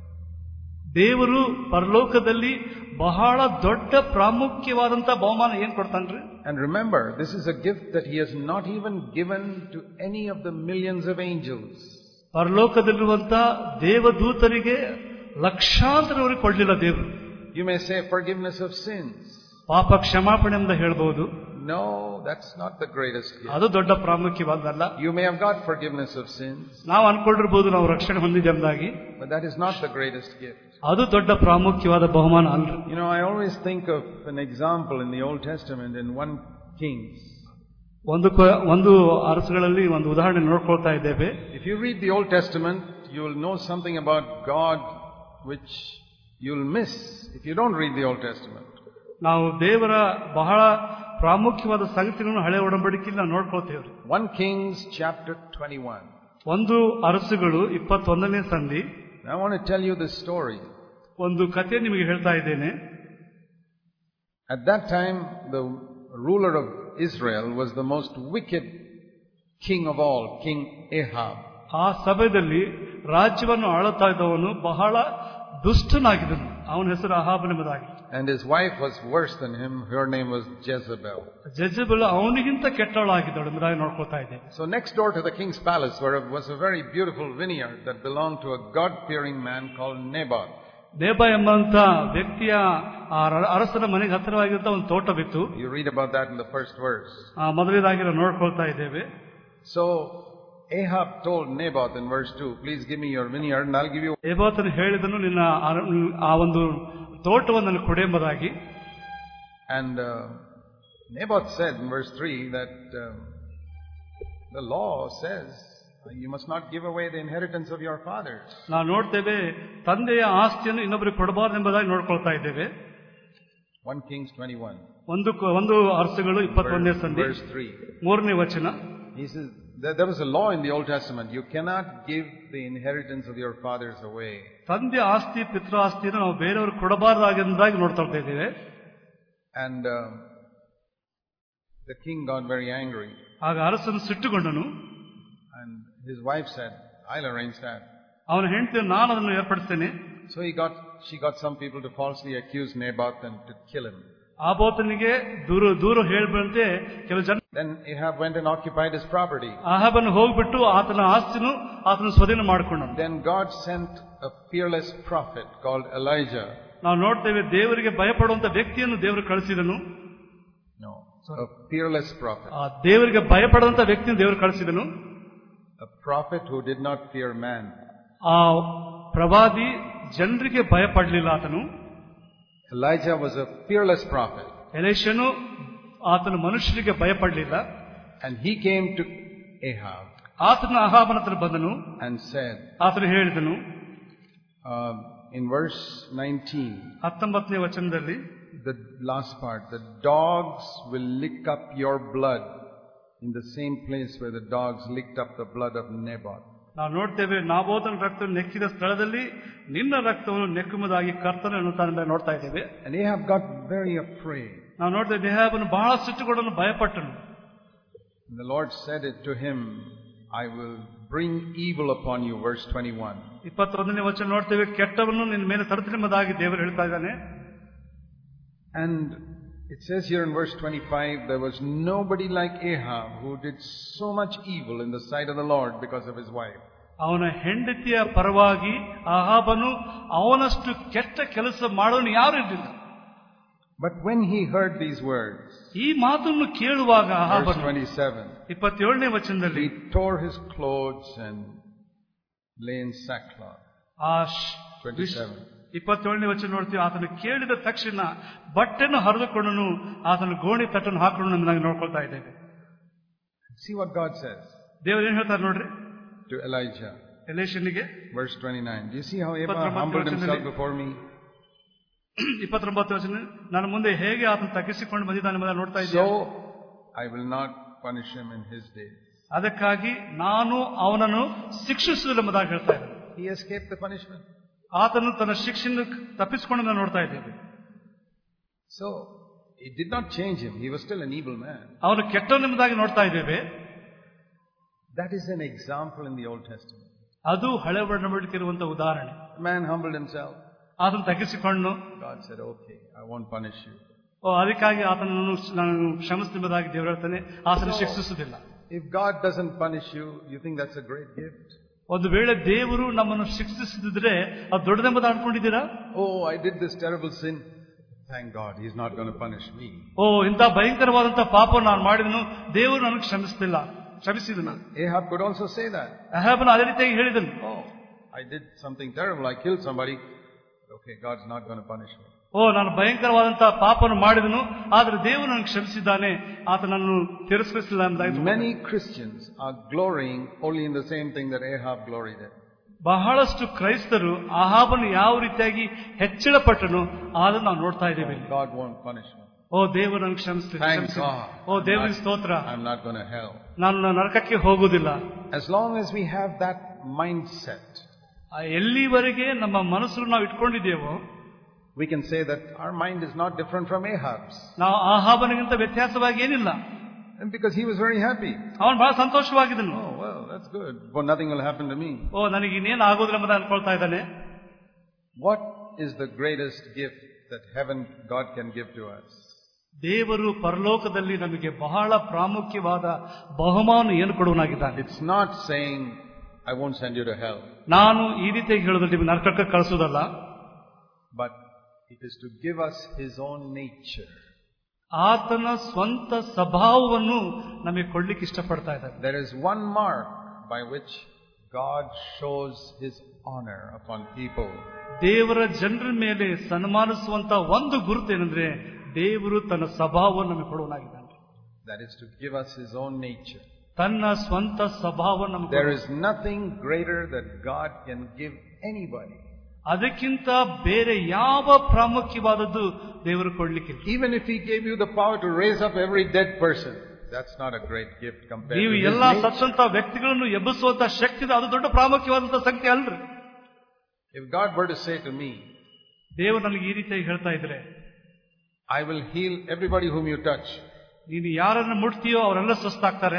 ದೇವರು ಪರಲೋಕದಲ್ಲಿ ಬಹಳ ದೊಡ್ಡ ಪ್ರಾಮುಖ್ಯವಾದಂತ ಬಹುಮಾನ ಏನ್ ಕೊಡ್ತಾನ್ರಿ? And remember, this is a gift that He has not even given to any of the millions of angels. ಪರಲೋಕದಲ್ಲಿರುವಂತ ದೇವದೂತರಿಗೆ ಲಕ್ಷಾಂತರವರೆಗೆ ಕೊಡಲಿಲ್ಲ ದೇವರು. You may say forgiveness of sins. ಪಾಪ ಕ್ಷಮಾಪಣೆ ಅಂತ ಹೇಳ್ಬಹುದು. No, that's not the greatest gift. ಅದು ದೊಡ್ಡ ಪ್ರಾಮುಖ್ಯವಾದಲ್ಲ. You may have got forgiveness of sins. ನಾವು ಅನ್ಕೊಂಡಿರಬಹುದು ನಾವು ರಕ್ಷಣೆ ಹೊಂದಿದೆ ಎಂಬುದಾಗಿ. But that is not the greatest gift. ಅದು ದೊಡ್ಡ ಪ್ರಾಮುಖ್ಯವಾದ ಬಹುಮಾನ ಅಲ್ಲ. You know, I always think of an example in the Old Testament in one Kings. ಒಂದು ಒಂದು ಅರಸುಗಳಲ್ಲಿ ಒಂದು ಉದಾಹರಣೆ ನೋಡ್ಕೊಳ್ತಾ ಇದ್ದೇವೆ. If you read the Old Testament, you will know something about God which you will miss if you don't read the Old Testament. ನಾವು ದೇವರ ಬಹಳ ಪ್ರಾಮುಖ್ಯವಾದ ಸಂಗತಿಗಳನ್ನು ಹಳೆ ಒಡಂಬಡಿಕೆಯಲ್ಲಿ ನಾವು ನೋಡ್ಕೊಳ್ತೇವೆ. one Kings chapter twenty-one. ಒಂದು ಅರಸುಗಳು ಇಪ್ಪತ್ತೊಂದನೇ ಸಂಧಿ. I want to tell you this story. ಒಂದು ಕಥೆ ನಿಮಗೆ ಹೇಳ್ತಾ ಇದ್ದೇನೆ. At that time, the ruler of Israel was the most wicked king of all, King Ahab. ಆ ಸಮಯದಲ್ಲಿ ರಾಜ್ಯವನ್ನು ಆಳುತ್ತಾ ಇದ್ದವನು ಬಹಳ ದುಷ್ಟನಾಗಿದ್ದನು. ಅವನ ಹೆಸರು ಅಹಾಬನೆಂಬುದಾಗಿ. And his wife was worse than him. Her name was Jezebel. ಜೆಜೆಬೆಲ್ ಅವನಿಗಿಂತ ಕೆಟ್ಟವಳಾಗಿದ್ದಳು ಎಂಬುದಾಗಿ ನೋಡ್ಕೊಳ್ತಾ ಇದ್ದೇವೆ. So next door to the king's palace was a very beautiful vineyard that belonged to a God-fearing man called Naboth. ನೇಬ ಎಂಬಂತ ವ್ಯಕ್ತಿಯ ಅರಸನ ಮನೆಗೆ ಹತ್ತಿರವಾಗಿರುವಂತ ಒಂದು ತೋಟವಿತ್ತು. You read about that in the first verse. ಮೊದಲನೇದಾಗಿ ನಾವು ನೋಡ್ಕೊಳ್ತಾ ಇದ್ದೇವೆ. So Ahab told Naboth in verse two, please give me your vineyard and I'll give you. ನೇಬಾತನು ಹೇಳಿದನು, ನಿನ್ನ ಆ ಒಂದು ತೋಟವನ್ನು ನನಗೆ ಕೊಡು ಎಂಬುದಾಗಿ. And uh, Naboth said in verse three that uh, the law says you must not give away the inheritance of your fathers. ನಾವು ನೋಡ್ತೇವೆ ತಂದೆಯ ಆಸ್ತಿಯನ್ನು ಇನ್ನೊಬ್ಬರಿಗೆ ಕೊಡಬಾರದು ಎಂಬುದಾಗಿ ನೋಡ್ಕೊಳ್ತಾ ಇದ್ದೇವೆ. one Kings twenty-one. ಒಂದು ಒಂದು ಅರಸುಗಳು ಇಪ್ಪತ್ತೊಂದನೇ ಸಂಧಿ ಮೂರನೇ ವಚನ. He says there was a law in the Old Testament. You cannot give the inheritance of your fathers away. ತಂದೆ ಆಸ್ತಿ ಪಿತೃ ಆಸ್ತಿಯನ್ನು ನಾವು ಬೇರೆಯವರು ಕೊಡಬಾರದಾಗಿ ನೋಡ್ತಾ ಇದ್ದೇವೆ. And uh, the king got very angry. ಆಗ ಅರಸನು ಸಿಟ್ಟುಗೊಂಡನು. And his wife said, I'll arrange that. ಅವನ ಹೆಂಡತಿ ನಾನು ಅದನ್ನು ಏರ್ಪಡಿಸ್ತೇನೆ. So he got, she got some people to falsely accuse Naboth and to kill him. ಆಬೋತನಿಗೆ ದೂರ ದೂರ ಹೇಳ್ಬಂತೆ ಕೆಲವು ಜನ. Then Ahab went and occupied his property. ಆಹಾಬನು ಹೋಗ್ಬಿಟ್ಟು ಆತನ ಆಸ್ತಿನು ಆತನ ಸ್ವಾಧೀನ ಮಾಡಿಕೊಂಡನು. Then God sent a fearless prophet called Elijah. ನಾವು ನೋಡ್ತೇವೆ ದೇವರಿಗೆ ಭಯಪಡುವಂತ ವ್ಯಕ್ತಿಯನ್ನು ದೇವರು ಕಳಿಸಿದನು. No, a fearless prophet. ಆ ದೇವರಿಗೆ ಭಯಪಡುವಂತ ವ್ಯಕ್ತಿಯನ್ನು ದೇವರು ಕಳಿಸಿದನು. A prophet who did not fear man. ಆ ಪ್ರವಾದಿ ಜನರಿಗೆ ಭಯಪಡಲಿಲ್ಲ ಆತನು. Elijah was a fearless prophet. ಎಲೀಷನು ಆತನು ಮನುಷ್ಯರಿಗೆ ಭಯಪಡಲಿಲ್ಲ. And he came to Ahab. ಆತನು ಅಹಾಬನ ಹತ್ರ ಬಂದನು and said, ಆತನು ಹೇಳಿದನು uh, in verse nineteen, ಹತ್ತೊಂಬತ್ತನೇ ವಚನದಲ್ಲಿ, the last part, the dogs will lick up your blood in the same place where the dogs licked up the blood of Naboth. ನಾವು ನೋಡ್ತೇವೆ ನಾಬೋತನ ರಕ್ತವನ್ನು ನೆಕ್ಕಿದ ಸ್ಥಳದಲ್ಲಿ ನಿನ್ನ ರಕ್ತವನ್ನು ನೆಕ್ಕುವುದಾಗಿ ಕರ್ತನ ಅನ್ನುತ್ತಾನೆ ನೋಡ್ತಾ ಇದ್ದೇವೆ. And Ahab got very afraid. ನಾವು ನೋಡ್ತೇವೆ ಅಹಾಬನು ಬಹಳ ಸಿಟ್ಟುಗೊಂಡನು, ಭಯಪಟ್ಟನು. The Lord said it to him, I will bring evil upon you, verse twenty-one. ಇಪ್ಪತ್ತೊಂದನೇ ವಚನ ನೋಡ್ತೇವೆ, ಕೆಟ್ಟವನ್ನು ನಿನ್ನ ಮೇಲೆ ತರುತ್ತೇನೆ ಎಂಬುದಾಗಿ ದೇವರು ಹೇಳ್ತಾ ಇದ್ದಾನೆ. And it says here in verse twenty-five, there was nobody like Ahab who did so much evil in the sight of the Lord because of his wife. ಅವನ ಹೆಂಡತಿಯ ಪರವಾಗಿ ಅಹಾಬನು ಅವನಷ್ಟು ಕೆಟ್ಟ ಕೆಲಸ ಮಾಡೋನು ಯಾರು ಇರಲಿಲ್ಲ. But when he heard these words, ಈ ಮಾತನ್ನು ಕೇಳುವಾಗ verse ಅಹಾಬನು twenty-seven, ಇಪ್ಪತ್ತೇಳನೇ ವಚನದಲ್ಲಿ, he tore his clothes and lay in sackcloth. ಆ twenty-seven. ಇಪ್ಪತ್ತೇಳನೇ ವಚನ ನೋಡ್ತೀವಿ, ಆತನು ಕೇಳಿದ ತಕ್ಷಣ ಬಟ್ಟೆಯನ್ನು ಹರಿದುಕೊಂಡನು, ಆತನು ಗೋಣಿ ತಟ್ಟನ್ನು ಹಾಕೊಂಡು ನಾವು ನೋಡ್ಕೊಳ್ತಾ ಇದ್ದೇವೆ. See what God says. ದೇವರು ಏನ್ ಹೇಳ್ತಾರೆ ನೋಡ್ರಿ to Elijah. ಎಲೀಷನಿಗೆ, verse twenty-nine. Do you see how Ahab humbled himself before me? ಇಪ್ಪತ್ತೊಂಬತ್ತು ವಚನ, ನನ್ನ ಮುಂದೆ ಹೇಗೆ ಆತನು ತಗ್ಗಿಸಿಕೊಂಡು ಬಂದಿದ್ದಾನೆ ಎಂಬುದನ್ನು ನೋಡ್ತಾ ಇದ್ದೇವೆ. So I will not punish him in his days. ಅದಕ್ಕಾಗಿ ನಾನು ಅವನನ್ನು ಶಿಕ್ಷಿಸುವುದಿಲ್ಲ ಎಂಬುದಾಗಿ ಹೇಳ್ತಾ ಇದ್ದೇನೆ. He escaped the punishment. ಆತನು ತನ್ನ ಶಿಕ್ಷೆಯನ್ನು ತಪ್ಪಿಸಿಕೊಂಡು ನೋಡ್ತಾ ಇದ್ದೇವೆ. So it did not change him. He was still an evil man. ಅವನು ಕೆಟ್ಟವನೆಂಬುದಾಗಿ ನೋಡ್ತಾ ಇದ್ದೇವೆ. That is an example in the Old Testament. ಅದು ಹಳೆ ಒಡಂಬಡಿಕೆಯಿರುವಂತಹ ಉದಾಹರಣೆ. Man humbled himself. ಆತನು ತಗ್ಗಿಸಿಕೊಂಡು, God said, okay, I won't punish you. ಓ ಅದಕ್ಕಾಗಿ ಆತನನ್ನು ನಾನು ಕ್ಷಮಿಸುವುದಾಗಿ ದೇವರು ಹೇಳ್ತಾನೆ, ಆತನು ಶಿಕ್ಷಿಸುವುದಿಲ್ಲ. If God doesn't punish you, you think that's a great gift? ಒಂದು ವೇಳೆ ದೇವರು ನಮ್ಮನ್ನು ಶಿಕ್ಷಿಸಿದ್ರೆ ಅದು ದೊಡ್ಡದೆಂಬುದು ಅನ್ಕೊಂಡಿದ್ದೀರಾ? Oh, I did this terrible sin. Thank God, He's not going to punish me. ಓ ಇಂಥ ಭಯಂಕರವಾದಂತಹ ಪಾಪ ನಾನು ಮಾಡಿದನು, ದೇವರು ನನಗೆ ಕ್ಷಮಿಸುತ್ತಿಲ್ಲ, ಕ್ಷಮಿಸಿದನು. Ahab could also say that. ಅಹಾಬನು ಅದೇ ರೀತಿಯಾಗಿ ಹೇಳಿದನು, Oh, I did something terrible. I killed somebody. Okay, God's not going to punish me. ಓ ನಾನು ಭಯಂಕರವಾದಂತಹ ಪಾಪವನ್ನು ಮಾಡಿದನು, ಆದ್ರೆ ದೇವರು ನನಗೆ ಕ್ಷಮಿಸಿದ್ದಾನೆ, ಆತ ನನ್ನನ್ನು ತಿರಸ್ಕರಿಸಿಲ್ಲ ಎಂಬುದಾಗಿ. Many Christians are glorying only in the same thing that Ahab gloried in. ಬಹಳಷ್ಟು ಕ್ರೈಸ್ತರು ಅಹಾಬನು ಯಾವ ರೀತಿಯಾಗಿ ಹೆಚ್ಚಳ ಪಟ್ಟನು ಅದನ್ನು ನಾವು ನೋಡ್ತಾ ಇದ್ದೇವೆ. God won't punish me. ಓ ದೇವರು ನನಗೆ ಕ್ಷಮಿಸ್ತಾನೆ, ಓ ದೇವರಿಗೆ ಸ್ತೋತ್ರ, I'm not going to hell. ನಾನು ನರಕಕ್ಕೆ ಹೋಗುವುದಿಲ್ಲ. As long as we have that mindset, ಎಲ್ಲಿವರೆಗೆ ನಮ್ಮ ಮನಸ್ಸನ್ನು ನಾವು ಇಟ್ಕೊಂಡಿದ್ದೇವೋ, we can say that our mind is not different from Ahab's. ನಾವು ಅಹಾಬನಿಗಿಂತ ವ್ಯತ್ಯಾಸವಾಗಿ ಏನಿಲ್ಲ. And because he was very happy. ಅವನು ಬಹಳ ಸಂತೋಷವಾಗಿದ್ದನು. Oh well, that's good. But nothing will happen to me. ಓ ನನಗೆ ಇನ್ನೇನು ಆಗೋದಿಲ್ಲ ಎಂಬುದನ್ನು ಅನ್ಕೊಳ್ತಾ ಇದ್ದಾನೆ. What is the greatest gift that heaven God can give to us? ದೇವರು ಪರಲೋಕದಲ್ಲಿ ನಮಗೆ ಬಹಳ ಪ್ರಾಮುಖ್ಯವಾದ ಬಹುಮಾನ ಏನು ಕೊಡುವನಾಗಿದ್ದಾನೆ. It's not saying I won't send you to hell. ನಾನು ಈ ರೀತಿಯಾಗಿ ಹೇಳೋದು ನಿಮಗೆ ನರಕಕ್ಕೆ ಕಳಿಸುವುದಲ್ಲ. But it is to give us His own nature. ಆತನ ಸ್ವಂತ ಸ್ವಭಾವವನ್ನು ನಮಗೆ ಕೊಡ್ಲಿಕ್ಕೆ ಇಷ್ಟಪಡ್ತಾ ಇದ್ದಾರೆ. There is one mark by which God shows His honor upon people. ದೇವರ ಜನರ ಮೇಲೆ ಸನ್ಮಾನಿಸುವಂತ ಒಂದು ಗುರುತು ಏನಂದ್ರೆ ದೇವರು ತನ್ನ ಸ್ವಭಾವವನ್ನು ನಮಗೆ ಕೊಡುವನಾಗಿದ್ದಾನೆ. That is to give us His own nature. ತನ್ನ ಸ್ವಂತ ಸ್ವಭಾವವನ್ನು ನಮಗೆ. There is nothing greater that God can give anybody. ಅದಕ್ಕಿಂತ ಬೇರೆ ಯಾವ ಪ್ರಾಮುಖ್ಯವಾದದ್ದು ದೇವರು ಕೊಡ್ಲಿಕ್ಕೆ. Even if He gave you the power to raise up every dead person, that's not a great gift compared ನೀವು to His ಎಲ್ಲಾ nature. ಸತ್ತಂತ ವ್ಯಕ್ತಿಗಳನ್ನು ಎಬ್ಬಿಸುವಂತ ಶಕ್ತಿ ಇದೆ, ಅದು ದೊಡ್ಡ ಪ್ರಾಮುಖ್ಯವಾದಂತ ಸಂಖ್ಯೆ ಅಲ್ರಿ. If God were to say to me, ದೇವರು ನನಗೆ ಈ ರೀತಿಯಾಗಿ ಹೇಳ್ತಾ ಇದ್ರೆ, I will heal everybody whom you touch, ನೀನು ಯಾರನ್ನು ಮುಟ್ತೀಯೋ ಅವರೆಲ್ಲ ಸ್ವಸ್ಥಾಗ್ತಾರೆ,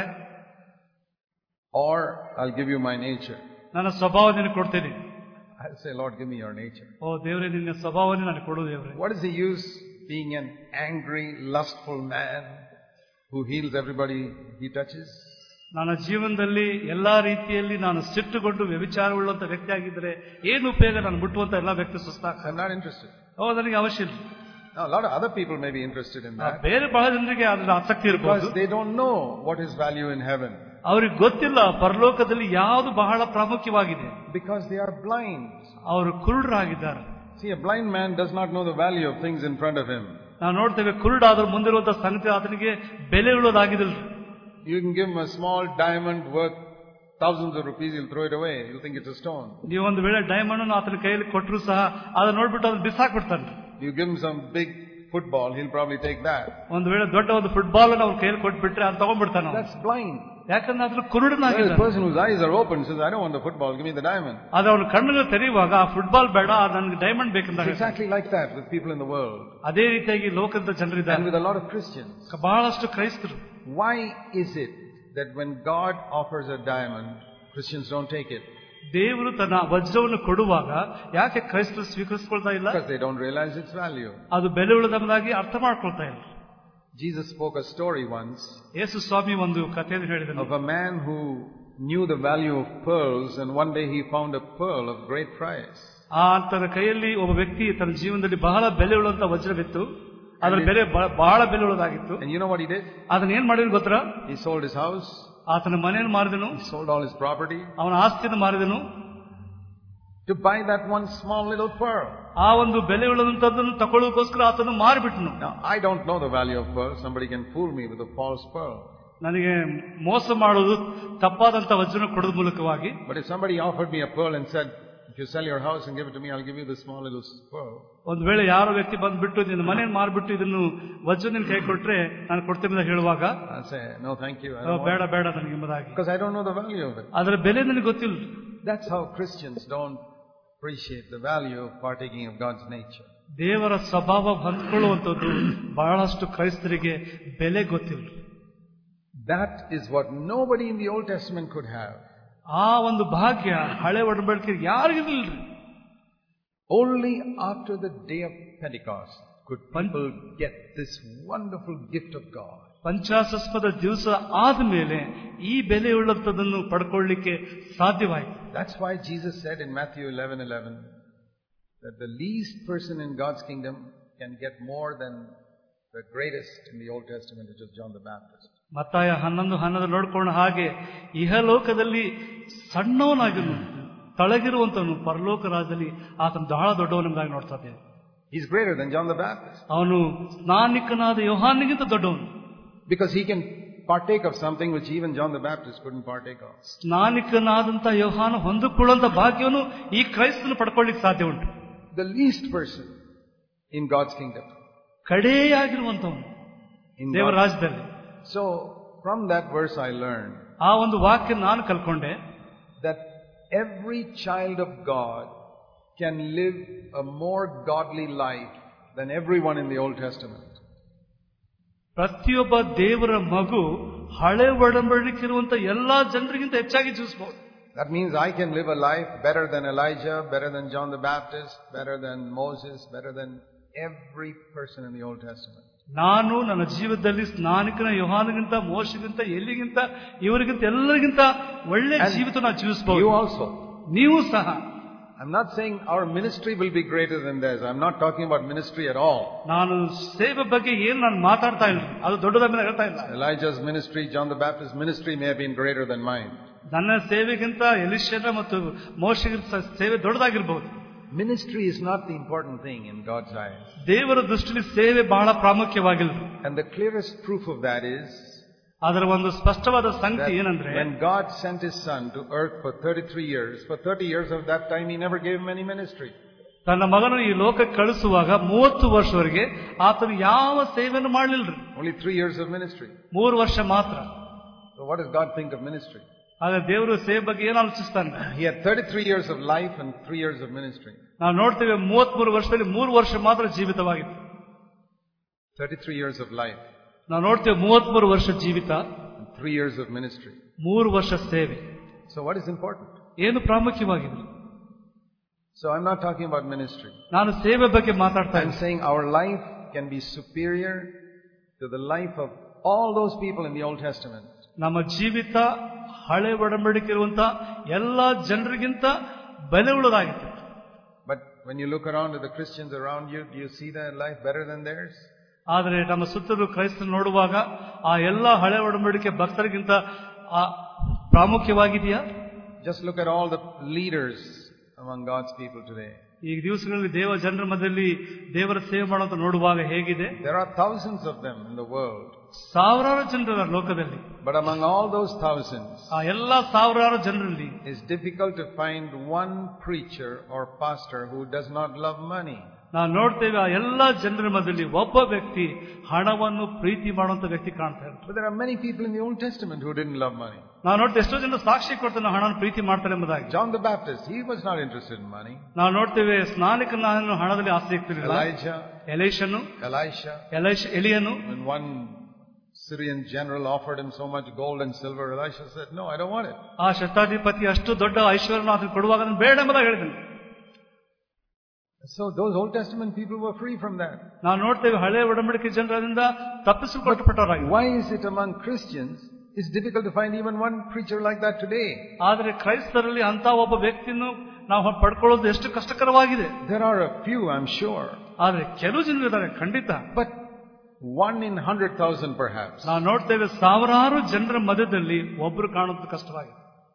or I'll give you my nature, ನನ್ನ ಸ್ವಭಾವ ನಿನಗೆ ಕೊಡ್ತೇನೆ. I'll say, Lord, give me your nature. ಓ ದೇವರೇ, ನಿನ್ನ ಸ್ವಭಾವನೇ ನನಗೆ ಕೊಡು ದೇವರೇ. What is the use being an angry, lustful man who heals everybody he touches? ನನ್ನ ಜೀವನದಲ್ಲಿ ಎಲ್ಲಾ ರೀತಿಯಲ್ಲಿ ನಾನು ಸಿಟ್ಟುಗೊಂಡು ವ್ಯಭಿಚಾರವುಳ್ಳಂತ ವ್ಯಕ್ತಿ ಆಗಿದ್ರೆ ಏನು ಉಪಯೋಗ? ನಾನು ಮುಟ್ಟುವಂತ ಎಲ್ಲಾ ವ್ಯಕ್ತಿ ಸುಸ್ತಾಗ್ತಾರೆ. I'm not interested. ಓ, ನನಗೆ ಅವಶ್ಯ ಇಲ್ಲ. Now, a lot of other people may be interested in that. ಬೇರೆ ಬಹಳ ಜನರಿಗೆ ಅದರ ಆಸಕ್ತಿ ಇರಬಹುದು. Because they don't know what is value in heaven. ಅವ್ರಿಗೆ ಗೊತ್ತಿಲ್ಲ ಪರಲೋಕದಲ್ಲಿ ಯಾವುದು ಬಹಳ ಪ್ರಾಮುಖ್ಯವಾಗಿದೆ. Because they are blind. ಅವರು ಕುರುಡರಾಗಿದ್ದಾರೆ. See, a blind man does not know the value of things in front of him. ನಾವು ನೋಡ್ತೇವೆ, ಕುರುಡಾದ್ರೂ ಮುಂದಿರುವಂತಹ ಸಂಗತಿ ಆತನಿಗೆ ಬೆಲೆ ಉಳ್ಳೋದಾಗಿದಿಲ್ಲ. You can give him a small diamond worth thousands of rupees, he'll throw it away. He'll think it's a stone. ನೀವು ಒಂದು ವೇಳೆ ಡೈಮಂಡ್ ಅನ್ನು ಆತನ ಕೈಯಲ್ಲಿ ಕೊಟ್ಟರು ಸಹ ಅದನ್ನ ನೋಡ್ಬಿಟ್ಟು ಅದನ್ನ ಬಿಸಾಕ್ಬಿಡ್ತಾನೆ. You give him some big football, he'll probably take that. ಒಂದು ವೇಳೆ ದೊಡ್ಡ ಒಂದು ಫುಟ್ಬಾಲ್ ಅನ್ನು ಅವ್ರ ಕೈಯಲ್ಲಿ ಕೊಟ್ಬಿಟ್ರೆ ಅದು ತಗೊಂಡ್ಬಿಡ್ತಾನೆ. That's blind. ಯಾಕಂದ್ರೆ ಅದ್ರ ಕುರುಡನಾಗಿದ್ದಾನೆ. The person whose eyes are open says, I don't want the football, give me the diamond. ಆದ್ರೆ ಅವನ ಕಣ್ಣುಗಳು ತೆರೆಯುವಾಗ ಆ ಫುಟ್ಬಾಲ್ ಬೇಡ, ನನಗೆ ಡೈಮಂಡ್ ಬೇಕಂತ. Exactly like that with people in the world. ಅದೇ ರೀತಿಯಾಗಿ ಲೋಕದ ಜನರಿದ್ದಾರೆ. And with a lot of Christians. ಬಹಳಷ್ಟು ಕ್ರೈಸ್ತರು. Why is it that when God offers a diamond, Christians don't take it? ದೇವರು ತನ್ನ ವಜ್ರವನ್ನು ಕೊಡುವಾಗ ಯಾಕೆ ಕ್ರೈಸ್ತರು ಸ್ವೀಕರಿಸಿಕೊಳ್ತಾ ಇಲ್ಲ? Because they don't realize its value. ಅದು ಬೆಲೆ ಉಳ್ಳದನ್ನಾಗಿ ಅರ್ಥ ಮಾಡ್ಕೊಳ್ತಾ ಇಲ್ಲ. Jesus spoke a story once ಯೇಸು ಸ್ವಾಮಿ ಒಂದು ಕಥೆಯನ್ನು ಹೇಳಿದನು of a man who knew the value of pearls, and one day he found a pearl of great price. ಆ ತನ್ನ ಕೈಯಲ್ಲಿ ಒಬ್ಬ ವ್ಯಕ್ತಿ ತನ್ನ ಜೀವನದಲ್ಲಿ ಬಹಳ ಬೆಲೆ ಉಳ್ಳಂತ ವಜ್ರವಿತ್ತು. ಅದರ ಬೆಲೆ ಬಹಳ ಬೆಲೆ ಉಳ್ಳದಾಗಿತ್ತು. And you know what he did? ಅದನ್ನ ಏನ್ ಮಾಡಿದ್ರು ಗೊತ್ತಾ? He sold his house. ಆತನ ಮನೆಯನ್ನು ಮಾರಿದನು. He sold all his property. ಅವನ ಆಸ್ತಿಯನ್ನು ಮಾರಿದನು. To buy that one small little pearl. ಆ ಒಂದು ಬೆಲೆ ಉಳ್ಳಂತದ್ದನ್ನು ತಗೊಳ್ಳೋಕೋಸ್ಕರ ಆತನು ಮಾರಿಬಿಟ್ಟನು. Now I don't know the value of pearl. Somebody can fool me with a false pearl. ನನಗೆ ಮೋಸ ಮಾಡೋದು ತಪ್ಪಾದಂತ ವಜ್ರನ ಕೊಡೋದ ಮೂಲಕವಾಗಿ. But if somebody offered me a pearl and said, if you sell your house and give it to me, I'll give you this small little pearl. ಒಂದು ವೇಳೆ ಯಾರೋ ವ್ಯಕ್ತಿ ಬಂದ್ಬಿಟ್ಟು ನಿನ್ನ ಮನೆಯನ್ನು ಮಾರ್ಬಿಟ್ಟು ಇದನ್ನು ವಜ್ರ ನಿನ್ನ ಕೈ ಕೊಟ್ರೆ ನಾನು ಕೊಡ್ತೇನೆ ಅಂತ ಹೇಳುವಾಗ, I'll say, no thank you. ಬೇಡ ಬೇಡ ನನಗೆ ಎಂಬುದಾಗಿ. Because I don't know the value of it. ಅದರ ಬೆಲೆ ನನಗೆ ಗೊತ್ತಿಲ್ಲ. That's how Christians don't appreciate the value of partaking of God's nature. ದೇವರ ಸ್ವಭಾವ ಹೊಂದ್ಕೊಳ್ಳುವಂಥದ್ದು ಬಹಳಷ್ಟು ಕ್ರೈಸ್ತರಿಗೆ ಬೆಲೆ ಗೊತ್ತಿಲ್ಲ. That is what nobody in the Old Testament could have. ಆ ಒಂದು ಭಾಗ್ಯ ಹಳೆ ಒಡಂಬಡಿಕೆ ಯಾರಿಗಿರಲಿಲ್ಲ. Only after the day of Pentecost could people get this wonderful gift of God. ಪಂಚಾಶಸ್ಪದ ದಿವಸ ಆದಮೇಲೆ ಈ ಬೆಲೆಯುಳ್ಳಂಥದ್ದನ್ನು ಪಡ್ಕೊಳ್ಳಿಕ್ಕೆ ಸಾಧ್ಯವಾಯಿತು. That's why Jesus said in Matthew eleven eleven that the least person in God's kingdom can get more than the greatest in the Old Testament, which is John the Baptist. ಮತ್ತಾಯ ಹನ್ನೊಂದು ಹನ್ನೊಂದು ನೋಡ್ಕೊಂಡು ಹಾಗೆ ಇಹಲೋಕದಲ್ಲಿ ಸಣ್ಣವನಾಗಿರು ತಳಗಿರುವಂತವನು ಪರಲೋಕ ರಾಜ್ಯದಲ್ಲಿ ಆತನು ಬಹಳ ದೊಡ್ಡವನೆಂಬುದಾಗಿ ನೋಡ್ತಾ ಇದ್ದೇವೆ. He's greater than John the Baptist. ಅವನು ಸ್ನಾನಿಕನಾದ ಯೋಹಾನನಿಗಿಂತ ದೊಡ್ಡವನು. Because he can partake of something which even John the Baptist couldn't partake of. ಸ್ನಾನಿಕನಾದಂತ ಯೋಹಾನ ಹೊಂದಿಕೊಳ್ಳುವಂತ ಭಾಗ್ಯವನ್ನು ಈ ಕ್ರೈಸ್ತನು ಪಡ್ಕೊಳ್ಳಿಕ್ಕೆ ಸಾಧ್ಯ ಉಂಟು. The least person in God's kingdom. ಕಡೆಯಾಗಿರುವಂತವನು ದೇವರ ರಾಜ್ಯದಲ್ಲಿ. So from that verse I learned ಆ ಒಂದು ವಾಕ್ಯ ನಾನು ಕಲ್ಕೊಂಡೆ that every child of God can live a more godly life than everyone in the Old Testament. ಪ್ರತಿಯೊಬ್ಬ ದೇವರ ಮಗು ಹಳೆ ಒಡಂಬಡಿಕೆ ಇರುವಂತ ಎಲ್ಲಾ ಜನರಿಗಿಂತ ಹೆಚ್ಚಾಗಿ ಜೀವಿಸಬಹುದು. That means I can live a life better than Elijah, better than John the Baptist, better than Moses, better than every person in the Old Testament. ನಾನು ನನ್ನ ಜೀವನದಲ್ಲಿ ಸ್ನಾನಿಕನ ಯೋಹಾನಗಿಂತ ಮೋಶೆಗಿಂತ ಎಲ್ಲಿಗಿಂತ ಇವರಿಗಿಂತ ಎಲ್ಲರಿಗಿಂತ ಒಳ್ಳೆ ಜೀವಿತ ನಾವು ಜೀವಿಸಬಹುದು. You also. ನೀವು ಸಹ. I'm not saying our ministry will be greater than theirs. I'm not talking about ministry at all. ನಾನು ಸೇವೆ ಬಗ್ಗೆ ಏನು ನಾನು ಮಾತಾಡ್ತಾ ಇಲ್ಲ, ಅದು ದೊಡ್ಡದಾಗಿ ಹೇಳ್ತಾ ಇಲ್ಲ. Elijah's ministry, John the Baptist's ministry may have been greater than mine. ನನ್ನ ಸೇವೆಗಿಂತ ಎಲಿಷನ ಮತ್ತು ಮೋಶೆಗಿಂತ ಸೇವೆ ದೊಡ್ಡದಾಗಿರಬಹುದು. Ministry is not the important thing in God's eyes. ದೇವರ ದೃಷ್ಟಿಯಲ್ಲಿ ಸೇವೆ ಬಹಳ ಪ್ರಾಮುಖ್ಯವಾಗಿಲ್ಲ. And the clearest proof of that is ಅದರ ಒಂದು ಸ್ಪಷ್ಟವಾದ ಸಂಗತಿ ಏನಂದ್ರೆ, when God sent his son to earth for thirty-three years, for thirty years of that time he never gave him any ministry. ತನ್ನ ಮಗನು ಈ ಲೋಕಕ್ಕೆ ಕಳಿಸುವಾಗ ಮೂವತ್ತು ವರ್ಷವರೆಗೆ ಆತನು ಯಾವ ಸೇವೆಯನ್ನು ಮಾಡಲಿಲ್ಲ. Only three years of ministry. ಮೂರು ವರ್ಷ ಮಾತ್ರ. So what does God think of ministry? ಆಗ ದೇವರು ಸೇವೆ ಬಗ್ಗೆ ಏನು ಆಲೋಚಿಸ್ತಾನೆ? He had thirty-three years of life and three years of ministry. ನಾವು ನೋಡ್ತೇವೆ ಮೂವತ್ಮೂರು ವರ್ಷದಲ್ಲಿ ಮೂರು ವರ್ಷ ಮಾತ್ರ ಜೀವಿತವಾಗಿತ್ತು. thirty-three years of life. ನಾವು ನೋಡ್ತೇವೆ ಮೂವತ್ಮೂರು ವರ್ಷ ಜೀವಿತ, three years of ministry. ಮೂರು ವರ್ಷ ಸೇವೆ. So what is important? ಏನು ಪ್ರಾಮುಖ್ಯವಾಗಿದೆ? So I'm not talking about ministry. ನಾನು ಸೇವೆ ಬಗ್ಗೆ ಮಾತಾಡ್ತಾ I'm ಇದ್ದೀನಿ. saying our life can be superior to the life of all those people in the Old Testament. ನಮ್ಮ ಜೀವಿತ ಹಳೆ ಒಡಂಬಡಿಕೆ ಇರುವಂತ ಎಲ್ಲ ಜನರಿಗಿಂತ ಬೆಲೆ ಉಳ್ಳದಾಗಿತ್ತು. But when you look around at the Christians around you, do you see their life better than theirs? ಆದರೆ ನಮ್ಮ ಸುತ್ತಲೂ ಕ್ರೈಸ್ತರು ನೋಡುವಾಗ ಆ ಎಲ್ಲ ಹಳೆ ಒಡಂಬಡಿಕೆ ಭಕ್ತರಿಗಿಂತ ಪ್ರಾಮುಖ್ಯವಾಗಿದೆಯಾ? Just look at all the leaders among God's people today. ಈ ದಿವಸಗಳಲ್ಲಿ ದೇವ ಜನರ ಮಧ್ಯದಲ್ಲಿ ದೇವರ ಸೇವೆ ಮಾಡುವಂತ ನೋಡುವಾಗ ಹೇಗಿದೆ? There are thousands of them in the world. ಸಾವಿರಾರು ಜನರ ಲೋಕದಲ್ಲಿ. But among all those thousands, ಆ ಎಲ್ಲ ಸಾವಿರಾರು ಜನರಲ್ಲಿ it's difficult to find one preacher or pastor who does not love money. ನಾವು ನೋಡ್ತೇವೆ ಆ ಎಲ್ಲ ಜನರ ಮಧ್ಯದಲ್ಲಿ ಒಬ್ಬ ವ್ಯಕ್ತಿ ಹಣವನ್ನು ಪ್ರೀತಿ ಮಾಡುವಂತ ವ್ಯಕ್ತಿ ಕಾಣ್ತಾ ಇರ್ತಾರೆ. But there are many people in the Old Testament who didn't love money. ನಾವು ನೋಡ್ತೇವೆ ಎಷ್ಟೋ ಜನ ಸಾಕ್ಷಿ ಕೊಡ್ತಾರೆ ಹಣವನ್ನು ಪ್ರೀತಿ ಮಾಡ್ತಾರೆ ಎಂಬುದಾಗಿ. John the Baptist, he was not interested in money. ನಾವು ನೋಡ್ತೇವೆ ಸ್ನಾನಿಕನ ಹಣದಲ್ಲಿ ಆಸೆ ಇರ್ತಿರಲಿಲ್ಲ. Elijah, ಎಲೀಷನು, Elisha, ಎಲಿಯನು. When one Syrian general offered him so much gold and silver, Elisha said, "No, I don't want it." ಆ ಶತಾಧಿಪತಿ ಅಷ್ಟು ದೊಡ್ಡ ಐಶ್ವರ್ಯವನ್ನು ಅದನ್ನು ಕೊಡುವಾಗ ಅದನ್ನು ಬೇಡ ಎಂಬುದಾಗಿ ಹೇಳಿದನು. So those Old Testament people were free from that. ನಾವು ನೋಡ್ತೇವೆ ಹಳೆ ಒಡಂಬಡಿಕೆ ಜನರಿಂದ ತಪ್ಪಿಸಿಕೊಳ್ಳಲ್ಪಟ್ಟವರಾಗಿ. Why is it among Christians it's difficult to find even one preacher like that today? ಆದರೆ ಕ್ರೈಸ್ತರಲ್ಲಿ ಅಂತ ಒಬ್ಬ ವ್ಯಕ್ತಿಯನ್ನು ನಾವು ಪಡ್ಕೊಳ್ಳೋದು ಎಷ್ಟು ಕಷ್ಟಕರವಾಗಿದೆ. There are a few, I'm sure. ಆದರೆ ಕೆಲವು ಜನರು ಇದ್ದಾರೆ ಖಂಡಿತ. But one in hundred thousand perhaps. ನಾವು ನೋಡ್ತೇವೆ ಸಾವಿರಾರು ಜನರ ಮಧ್ಯದಲ್ಲಿ ಒಬ್ಬರು ಕಾಣೋದು ಕಷ್ಟವಾಗಿದೆ.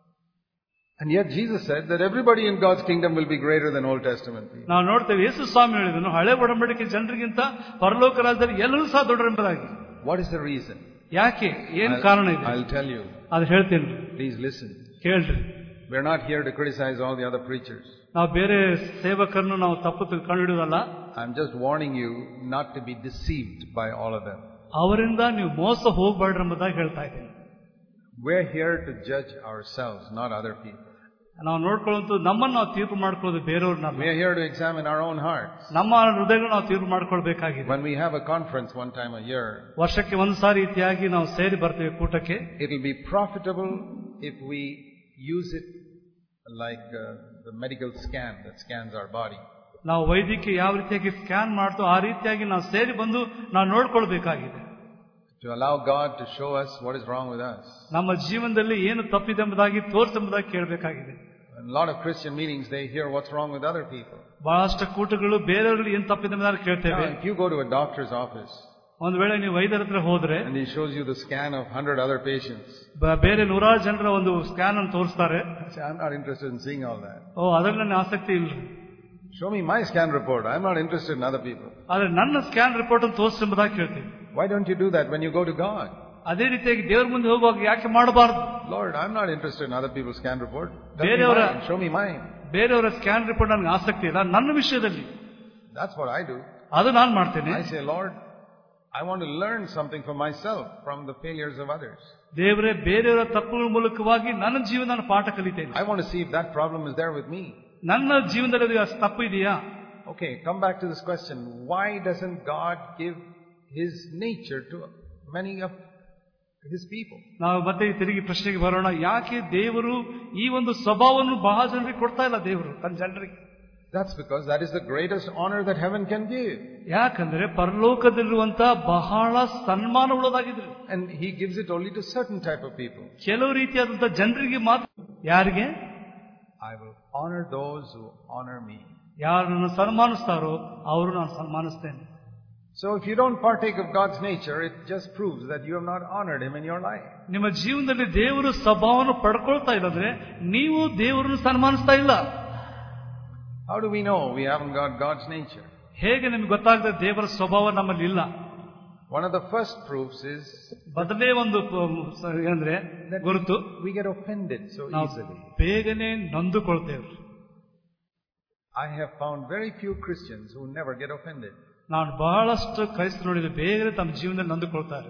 And yet Jesus said that everybody in God's kingdom will be greater than Old Testament people. ನಾವು ನೋಡ್ತೇವೆ ಯೇಸು ಸ್ವಾಮಿ ಹೇಳಿದನು ಹಳೆ ಒಡಂಬಡಿಕೆ ಜನರಿಗಿಂತ ಪರಲೋಕ ರಾಜ್ಯದಲ್ಲಿ ಎಲ್ಲರೂ ಸಹ ದೊಡ್ಡರೆಂಬುದಾಗಿ. What is the reason? ಯಾಕೆ? ಏನು ಕಾರಣ ಇದೆ? I'll tell you. ಅದು ಹೇಳ್ತೇನೆ. Please listen. ಕೇಳ್ರಿ. We're not here to criticize all the other preachers. ನಾವು ಬೇರೆ ಸೇವಕರನ್ನು ನಾವು ತಪ್ಪು ಕಂಡುಹಿಡಿಯೋದಲ್ಲ. I'm just warning you not to be deceived by all of them. ಅವರಿಂದ ನೀವು ಮೋಸ ಹೋಗಬೇಡ್ರಿ ಎಂಬುದಾಗಿ ಹೇಳ್ತಾ ಇದ್ದೀನಿ. We're here to judge ourselves, not other people. ನಾವು ನೋಡ್ಕೊಳ್ಳೋದು ನಮ್ಮನ್ನು ನಾವು ತೀರ್ಪು ಮಾಡ್ಕೊಳ್ಳೋದು ಬೇರೆಯವ್ರನ್ನ. We're here to examine our own hearts. ನಮ್ಮ ಹೃದಯಗಳನ್ನು ನಾವು ತೀರ್ಪು ಮಾಡ್ಕೊಳ್ಬೇಕಾಗಿದೆ. When we have a conference one time a year, ವರ್ಷಕ್ಕೆ ಒಂದು ಸಾರಿ ರೀತಿಯಾಗಿ ನಾವು ಸೇರಿ ಬರ್ತೇವೆ ಕೂಟಕ್ಕೆ. It'll be profitable if we use it like uh, the medical scan that scans our body. ನಾವು ವೈದ್ಯಕೀಯ ಯಾವ ರೀತಿಯಾಗಿ ಸ್ಕ್ಯಾನ್ ಮಾಡ್ತೋ ಆ ರೀತಿಯಾಗಿ ನಾವು ಸೇರಿ ಬಂದು ನಾವು ನೋಡ್ಕೊಳ್ಬೇಕಾಗಿದೆ. To allow God to show us what is wrong with us. ನಮ್ಮ ಜೀವನದಲ್ಲಿ ಏನು ತಪ್ಪಿದೆ ಎಂಬುದಾಗಿ ತೋರಿಸೆಂಬುದಾಗಿ ಕೇಳಬೇಕಾಗಿದೆ. In a lot of Christian meetings they hear what's wrong with other people. ಬಹಳಷ್ಟು ಕೂಟಗಳು ಬೇರೆಯವರಲ್ಲಿ ಏನು ತಪ್ಪಿದೆ ಎಂಬುದಾಗಿ ಕೇಳ್ತೇವೆ. If you go to a doctor's office, ಒಂದು ವೇಳೆ ನೀವು ವೈದ್ಯರ ಹತ್ರ ಹೋದ್ರೆ and he shows you the scan of one hundred other patients, ಬೇರೆ ನೂರಾರು ಜನರ ಒಂದು ಸ್ಕ್ಯಾನ್ ಅನ್ನು ತೋರಿಸ್ತಾರೆ. I'm not interested in seeing all that. ಓ ಅದರಲ್ಲಿ ನನ್ನ ಆಸಕ್ತಿ ಇಲ್ಲ. Show me my scan report. I'm not interested in other people. ಆದ್ರೆ ನನ್ನ ಸ್ಕ್ಯಾನ್ ರಿಪೋರ್ಟ್ ಅನ್ನು ತೋರಿಸಿ ಎಂಬುದಾಗಿ ಕೇಳ್ತೀವಿ. Why don't you do that when you go to God? ಅದೇ ರೀತಿಯಾಗಿ ದೇವರ ಮುಂದೆ ಹೋಗುವಾಗ ಯಾಕೆ ಮಾಡಬಾರದು? Lord, I'm not interested in other people's scan report. ಬೇರೆಯವರ show me mine. ಬೇರೆಯವರ ಸ್ಕ್ಯಾನ್ ರಿಪೋರ್ಟ್ ನನಗೆ ಆಸಕ್ತಿ ಇಲ್ಲ, ನನ್ನ ವಿಷಯದಲ್ಲಿ. That's what I do. ಅದು ನಾನು ಮಾಡ್ತೇನೆ. I say, Lord, I want to learn something for myself from the failures of others. ದೇವರೇ ಬೇರೆಯವರ ತಪ್ಪುಗಳ ಮೂಲಕವಾಗಿ ನನ್ನ ಜೀವನದ ಪಾಠ ಕಲಿತೇನೆ. I want to see if that problem is there with me. ನನ್ನ ಜೀವನದಲ್ಲಿ ತಪ್ಪು ಇದೆಯಾ? Okay, come back to this question. Why doesn't God give His nature to many of His people? ನಾವು ಮತ್ತೆ ತಿರುಗಿ ಪ್ರಶ್ನೆಗೆ ಬರೋಣ. ಯಾಕೆ ದೇವರು ಈ ಒಂದು ಸ್ವಭಾವವನ್ನು ಬಹಳ ಜನರಿಗೆ ಕೊಡ್ತಾ ಇಲ್ಲ ದೇವರು ತನ್ನ ಜನರಿಗೆ? That's because that is the greatest honor that heaven can give. ಯಾಕಂದ್ರೆ ಪರಲೋಕದಲ್ಲಿರುವಂತ ಬಹಳ ಸನ್ಮಾನವುಳ್ಳದಾಗಿದೆ. And He gives it only to certain type of people. ಕೆಲವು ರೀತಿಯಾದಂತಹ ಜನರಿಗೆ ಮಾತ್ರ. ಯಾರಿಗೆ? I will honor those who honor me. ಯಾರನ್ನು ಸನ್ಮಾನಿಸ್ತಾರೋ ಅವರು ನಾನು ಸನ್ಮಾನಿಸ್ತೇನೆ. So if you don't partake of God's nature, it just proves that you have not honored Him in your life. ನಿಮ್ಮ ಜೀವನದಲ್ಲಿ ದೇವರು ಸ್ವಭಾವವನ್ನು ಪಡ್ಕೊಳ್ತಾ ಇಲ್ಲದ್ರೆ ನೀವು ದೇವರನ್ನು ಸನ್ಮಾನಿಸ್ತಾ ಇಲ್ಲ. How do we know we haven't got God's nature? ಹೇಗೆ ನಿಮಗೆ ಗೊತ್ತಾಗ್ತದೆ ದೇವರ ಸ್ವಭಾವ ನಮ್ಮಲ್ಲಿ ಇಲ್ಲ? One of the first proofs is ಬದಲೇ ಒಂದು ಅಂದ್ರೆ ಗುರುತು we get offended so easily. ಬೇಗನೆ ನೊಂದುಕೊಳ್ತೇವೆ. I have found very few Christians who never get offended. ನಾನು ಬಹಳಷ್ಟು ಕ್ರೈಸ್ತರು ನೋಡಿದೆ ಬೇಗನೆ ತಮ್ಮ ಜೀವನದಲ್ಲಿ ನೊಂದುಕೊಳ್ತಾರೆ.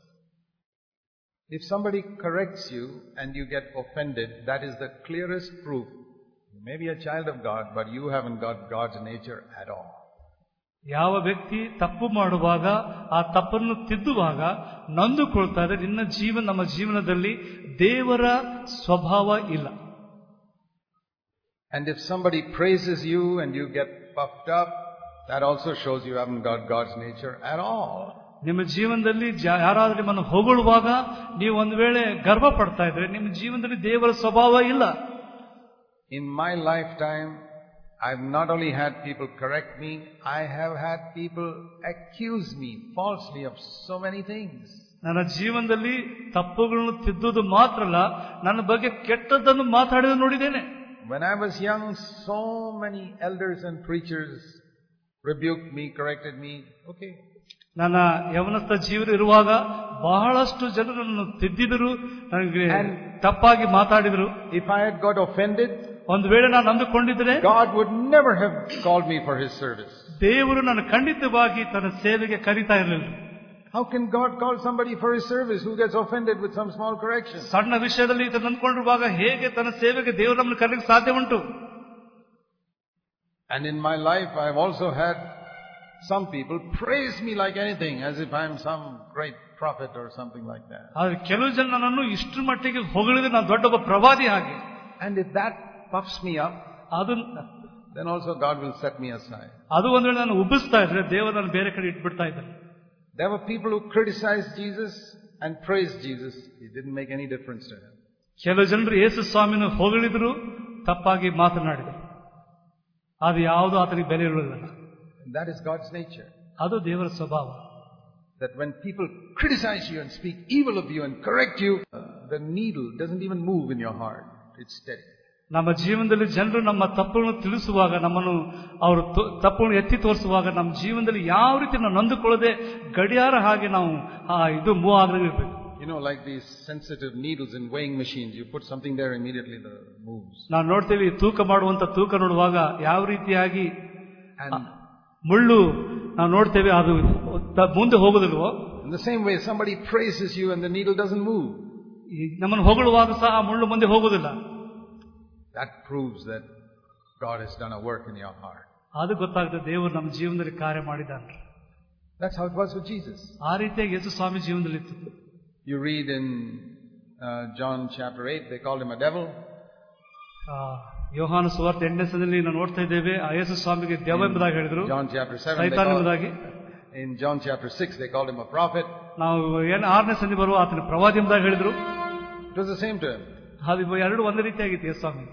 If somebody corrects you and you get offended, that is the clearest proof. You may be a child of God, but you haven't got God's nature at all. ಯಾವ ವ್ಯಕ್ತಿ ತಪ್ಪು ಮಾಡುವಾಗ ಆ ತಪ್ಪನ್ನು ತಿದ್ದುವಾಗ ನೊಂದುಕೊಳ್ತಾರೆ, ನಿನ್ನ ಜೀವನ ನಮ್ಮ ಜೀವನದಲ್ಲಿ ದೇವರ ಸ್ವಭಾವ ಇಲ್ಲ. And if somebody praises you and you get puffed up, That also shows you haven't got God's nature at all. ನಿಮ್ಮ ಜೀವನದಲ್ಲಿ ಯಾರಾದ್ರೂ ನಿಮ್ಮನ್ನು ಹೊಗಳುವಾಗ ನೀವು ಒಂದು ವೇಳೆ ಗರ್ವ ಪಡ್ತಾ ಇದ್ರೆ ನಿಮ್ಮ ಜೀವನದಲ್ಲಿ ದೇವರ ಸ್ವಭಾವ ಇಲ್ಲ. In my lifetime, I've not only had people correct me, I have had people accuse me falsely of so many things. ನನ್ನ ಜೀವನದಲ್ಲಿ ತಪ್ಪುಗಳನ್ನು ತಿದ್ದುವುದು ಮಾತ್ರ ಅಲ್ಲ, ನನ್ನ ಬಗ್ಗೆ ಕೆಟ್ಟದ್ದನ್ನು ಮಾತಾಡಿದ ನೋಡಿದ್ದೇನೆ. When I was young, so many elders and preachers rebuked me, corrected me. Okay. ನನ್ನ ಯವನಸ್ಥ ಜೀವನ ಇರುವಾಗ ಬಹಳಷ್ಟು ಜನರನ್ನು ತಿದ್ದಿದರು, ನನಗೆ ತಪ್ಪಾಗಿ ಮಾತಾಡಿದರು. If I had got offended, ಒಂದು ವೇಳೆ ನಾನು ಅಂದುಕೊಂಡಿದ್ರೆ God would never have called me for His service. ದೇವರು ನನ್ನ ಖಂಡಿತವಾಗಿ ತನ್ನ ಸೇವೆಗೆ ಕರೀತಾ ಇರಲಿಲ್ಲ. How can God call somebody for His service who gets offended with some small correction? ಸಣ್ಣ ವಿಷಯದಲ್ಲಿ ಇದನ್ನು ಅಂದುಕೊಂಡಿರುವಾಗ ಹೇಗೆ ತನ್ನ ಸೇವೆಗೆ ದೇವರು ನಮ್ಮನ್ನು ಕರೆಯಲಿಕ್ಕೆ ಸಾಧ್ಯ ಉಂಟು? And in my life, I've also had some people praise me like anything, as if I'm some great prophet or something like that. ಆದರೆ ಕೆಲವು ಜನ ನನ್ನನ್ನು ಇಷ್ಟರ ಮಟ್ಟಿಗೆ ಹೊಗಳಿದ್ರೆ ನಾನು ದೊಡ್ಡೊಬ್ಬ ಪ್ರವಾದಿ ಹಾಗೆ. And if that puffs me up, ಅದು then also God will set me aside. ಅದು ಒಂದು ವೇಳೆ ನಾನು ಉಬ್ಬಿಸ್ತಾ ಇದ್ರೆ ದೇವರು ನಾನು ಬೇರೆ ಕಡೆ ಇಟ್ಬಿಡ್ತಾ ಇದ್ದಾರೆ. There were people who criticized Jesus and praised Jesus. It didn't make any difference to him. ಕೆಲವು ಜನರು ಯೇಸು ಸ್ವಾಮಿನ ಹೊಗಳಿದ್ರು, ತಪ್ಪಾಗಿ ಮಾತನಾಡಿದರು, ಅದು ಯಾವುದು ಆತನಿಗೆ ಬೆಲೆ ಇರುವುದಿಲ್ಲ. That is God's nature. ಅದು ದೇವರ ಸ್ವಭಾವ. That when people criticize you and speak evil of you and correct you, the needle doesn't even move in your heart. It's steady. ನಮ್ಮ ಜೀವನದಲ್ಲಿ ಜನರು ನಮ್ಮ ತಪ್ಪುಗಳನ್ನು ತಿಳಿಸುವಾಗ, ನಮ್ಮನ್ನು ಅವರು ತಪ್ಪುಗಳನ್ನು ಎತ್ತಿ ತೋರಿಸುವಾಗ ನಮ್ಮ ಜೀವನದಲ್ಲಿ ಯಾವ ರೀತಿ ನಾವು ನೊಂದುಕೊಳ್ಳದೆ ಗಡಿಯಾರ ಹಾಗೆ ನಾವು ಇದು ಮೂವ್ ಆಗಿರಬೇಕು. You know, like these sensitive needles in weighing machines, you put something there, immediately the moves. ನಾವು ನೋಡ್ತೇವೆ ತೂಕ ಮಾಡುವಂತ ತೂಕ ನೋಡುವಾಗ ಯಾವ ರೀತಿಯಾಗಿ ಮುಳ್ಳು ನಾವು ನೋಡ್ತೇವೆ, ಅದು ಮುಂದೆ ಹೋಗೋದಿಲ್ವೋ. In the same way, somebody praises you and the needle doesn't move. ನಮ್ಮನ್ನು ಹೊಗಳುವಾಗ ಸಹ ಆ ಮುಳ್ಳು ಮುಂದೆ ಹೋಗೋದಿಲ್ಲ. That proves that God has done a work in your heart. ಅದು ಗೊತ್ತಾಗುತ್ತೆ ದೇವರು ನಮ್ಮ ಜೀವನದಲ್ಲಿ ಕಾರ್ಯ ಮಾಡಿದ್ದಾನೆ. That's how it was with Jesus. ಆ ರೀತಿಯಾಗಿ ಯೇಸು ಸ್ವಾಮಿ ಜೀವನದಲ್ಲಿ ಇತ್ತು. You read in uh, John chapter eight, they called him a devil. ಯೋಹಾನ ಸುವಾರ್ತೆ ಎಂಟನೇ ಸಂಧಿಯಲ್ಲಿ ನಾವು ನೋಡ್ತಾ ಇದ್ದೇವೆ, ಆ ಯೇಸು ಸ್ವಾಮಿಗೆ ದೆವ್ವ ಎಂಬುದಾಗಿ ಹೇಳಿದ್ರು. John chapter seven, ಸೈತಾನ ಎಂಬುದಾಗಿ. In John chapter six, they called him a prophet. ನಾವು ಏನು ಆರನೇ ಸಂಧಿ ಬರುವ ಆತನ ಪ್ರವಾದಿ ಎಂಬುದಾಗಿ ಹೇಳಿದ್ರು. It was the same to him. ಅದು ಎರಡು ಒಂದೇ ರೀತಿಯಾಗಿತ್ತು ಯೇಸು ಸ್ವಾಮಿ.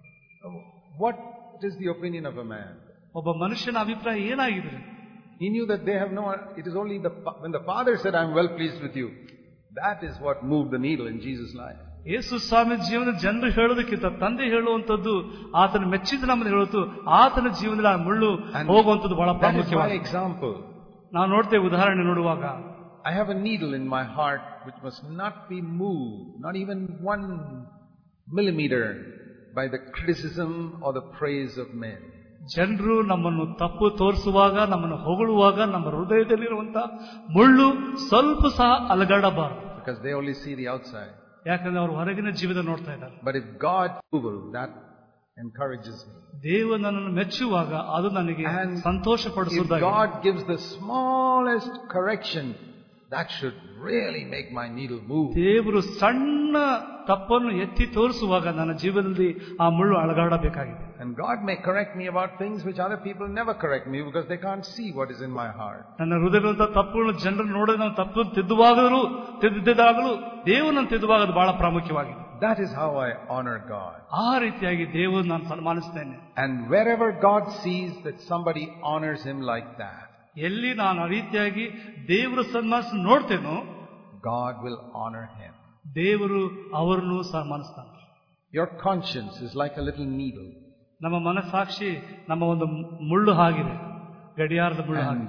What is the opinion of a man? ಒಬ್ಬ ಮನುಷ್ಯನ ಅಭಿಪ್ರಾಯ ಏನಾಗಿದೆ? He knew that they have no, it is only the, when the Father said, I am well pleased with you, that is what moved the needle in Jesus' life. ಯೇಸು ಸ್ವಾಮಿ ಜೀವನದ ಜನರು ಹೇಳೋದಕ್ಕಿಂತ ತಂದೆ ಹೇಳುವಂತದ್ದು, ಆತನ ಮೆಚ್ಚಿದ ನಮ್ಮನ್ನು ಹೇಳುವುದು, ಆತನ ಜೀವನದಲ್ಲಿ ಆ ಮುಳ್ಳು ಹೋಗುವಂತದ್ದು ಬಹಳ ಪ್ರಾಮುಖ್ಯವಾದ ಎಕ್ಸಾಂಪಲ್. ನಾವು ನೋಡ್ತೇವೆ ಉದಾಹರಣೆ ನೋಡುವಾಗ, I have a needle in my heart which must not be moved, not even one millimeter, by the criticism or the praise of men. ಜನರು ನಮ್ಮನ್ನು ತಪ್ಪು ತೋರಿಸುವಾಗ, ನಮ್ಮನ್ನು ಹೊಗಳುವಾಗ ನಮ್ಮ ಹೃದಯದಲ್ಲಿರುವಂತಹ ಮುಳ್ಳು ಸ್ವಲ್ಪ ಸಹ ಅಲಗಾಡಬಾರದು. Because they only see the outside. ಯಾಕಂದ್ರೆ ಅವರು ಹೊರಗಿನ ಜೀವನ ನೋಡ್ತಾ ಇದ್ದಾರೆ. But if God approval, that encourages me. ದೇವರು ನನ್ನನ್ನು ಮೆಚ್ಚುವಾಗ ಅದು ನನಗೆ ಸಂತೋಷ ಪಡಿಸುವುದಾಗಿದೆ. If God gives the smallest correction, that should really make my needle move. ದೇವರು ಸಣ್ಣ ತಪ್ಪನ್ನು ಎತ್ತಿ ತೋರಿಸುವಾಗ ನನ್ನ ಜೀವನದಲ್ಲಿ ಆ ಮುಳ್ಳು ಅಲಗಾಡಬೇಕಾಗಿದೆ. And God may correct me about things which other people never correct me because they can't see what is in my heart. ನನ್ನ ಹೃದಯದ ತಪ್ಪುಗಳನ್ನು ಜನರು ನೋಡಿದ್ರೆ ನಾವು ತಪ್ಪು ತಿದ್ದುವಾಗಲೂ ತಿದ್ದಿದ್ದಾಗಲೂ ದೇವರನ್ನು ತಿದ್ದುವಾಗ ಅದು ಬಹಳ ಪ್ರಾಮುಖ್ಯವಾಗಿದೆ. That is how I honor God. ಆ ರೀತಿಯಾಗಿ ದೇವರನ್ನು ನಾನು ಸನ್ಮಾನಿಸ್ತೇನೆ. And wherever God sees that somebody honors Him like that, ಎಲ್ಲಿ ನಾನು ಆ ರೀತಿಯಾಗಿ ದೇವರ ಸನ್ಮಾನ ನೋಡ್ತೇನೋ, God will honor him. ದೇವರು ಅವರನ್ನು ಸನ್ಮಾನಿಸ್ತಾನೆ. Your conscience is like a little needle. ನಮ್ಮ ಮನಸ್ಸಾಕ್ಷಿ ನಮ್ಮ ಒಂದು ಮುಳ್ಳು ಆಗಿದೆ, ಗಡಿಯಾರದ ಮುಳ್ಳು. And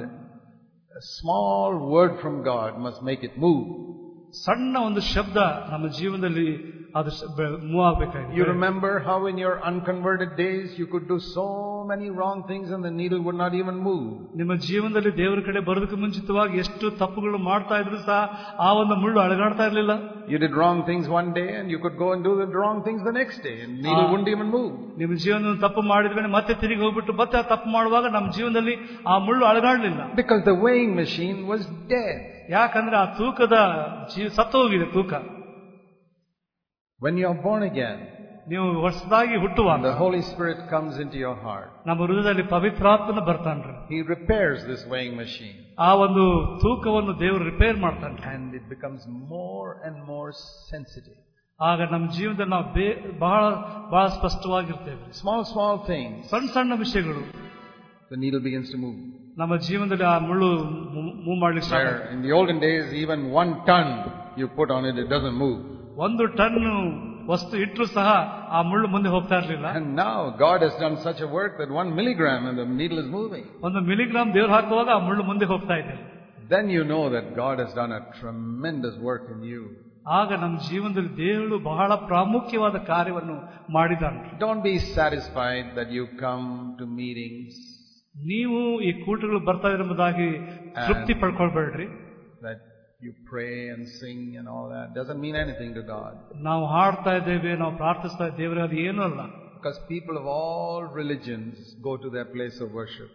a small word from God must make it move. ಸಣ್ಣ ಒಂದು ಶಬ್ದ ನಮ್ಮ ಜೀವನದಲ್ಲಿ ಅದು ಮೂವ್ ಆಗಬೇಕಾಗಿದೆ. You remember how in your unconverted days you could do so many wrong things and the needle would not even move. ನಿಮ್ಮ ಜೀವನದಲ್ಲಿ ದೇವರ ಕಡೆ ಬರೋದಕ್ಕೆ ಮುಂಚಿತವಾಗಿ ಎಷ್ಟು ತಪ್ಪುಗಳು ಮಾಡ್ತಾ ಇದ್ರು ಸಹ ಆ ಒಂದು ಮುಳ್ಳು ಅಲಗಾಡ್ತಾ ಇರಲಿಲ್ಲ. You did wrong things one day and you could go and do the wrong things the next day and the needle wouldn't even move. ನಿಮ್ಮ ಜೀವನದಲ್ಲಿ ತಪ್ಪು ಮಾಡಿದ್ಮೇಲೆ ಮತ್ತೆ ತಿರುಗಿ ಹೋಗ್ಬಿಟ್ಟು ಮತ್ತೆ ಆ ತಪ್ಪು ಮಾಡುವಾಗ ನಮ್ಮ ಜೀವನದಲ್ಲಿ ಆ ಮುಳ್ಳು ಅಲಗಾಡಲಿಲ್ಲ. Because the weighing machine was dead. ಯಾಕಂದ್ರೆ ಆ ತೂಕದ ಸತ್ತು ಹೋಗಿದೆ ತೂಕ. When you are born again, ನೀವು ಹೊಸದಾಗಿ ಹುಟ್ಟುವಾಗ the Holy Spirit comes into your heart. ನಮ್ಮ ಹೃದಯದಲ್ಲಿ ಪವಿತ್ರಾತ್ಮನ ಬರ್ತಾನ್ರಿ. He repairs this weighing machine. ಆ ಒಂದು ತೂಕವನ್ನು ದೇವರು ರಿಪೇರ್ ಮಾಡ್ತಾನೆ. And it becomes more and more sensitive. ಆಗ ನಮ್ಮ ಜೀವನದಲ್ಲಿ ನಾವು ಬಹಳ ಬಹಳ ಸ್ಪಷ್ಟವಾಗಿರ್ತೇವೆ. Small small things. ಸಣ್ಣ ಸಣ್ಣ ವಿಷಯಗಳು. The needle begins to move. ನಮ್ಮ ಜೀವನದಲ್ಲಿ ಆ ಮುಳ್ಳು ಮೂವ್ ಮಾಡ್ಲಿಕ್ಕೆ ಸ್ಟಾರ್ಟ್ ಆಗುತ್ತೆ. In the olden days, even one ton you put on it, it doesn't move. ಒಂದು ಟನ್ ವಸ್ತು ಇಟ್ಟರು ಸಹ ಆ ಮುಳ್ಳು ಮುಂದೆ ಹೋಗ್ತಾ ಇರಲಿಲ್ಲ. And now God has done such a work that one milligram and the needle is moving. ಒಂದು ಮಿಲಿಗ್ರಾಮ್ ದೇವರು ಹಾಕುವಾಗ ಆ ಮುಳ್ಳು ಮುಂದೆ ಹೋಗ್ತಾ ಇದೆ. Then you know that God has done a tremendous work in you. ಆಗ ನಮ್ಮ ಜೀವನದಲ್ಲಿ ದೇವರು ಬಹಳ ಪ್ರಾಮುಖ್ಯವಾದ ಕಾರ್ಯವನ್ನು ಮಾಡಿದ್ದಾನೆ. Don't be satisfied that you come to meetings. ನೀವು ಈ ಕೂಟಗಳು ಬರ್ತಾ ಇರುವುದಾಗಿ ತೃಪ್ತಿ ಪಡ್ಕೊಳ್ಬೇಡ್ರಿ. That you pray and sing and all that doesn't mean anything to God. ನಾವು ಹಾಡ್ತಾ ಇದ್ದೇವೆ, ನಾವು ಪ್ರಾರ್ಥಿಸ್ತಾ ಇದ್ದೇವೆ, ಅದು ಏನೂ ಅಲ್ಲ. Because people of all religions go to their place of worship.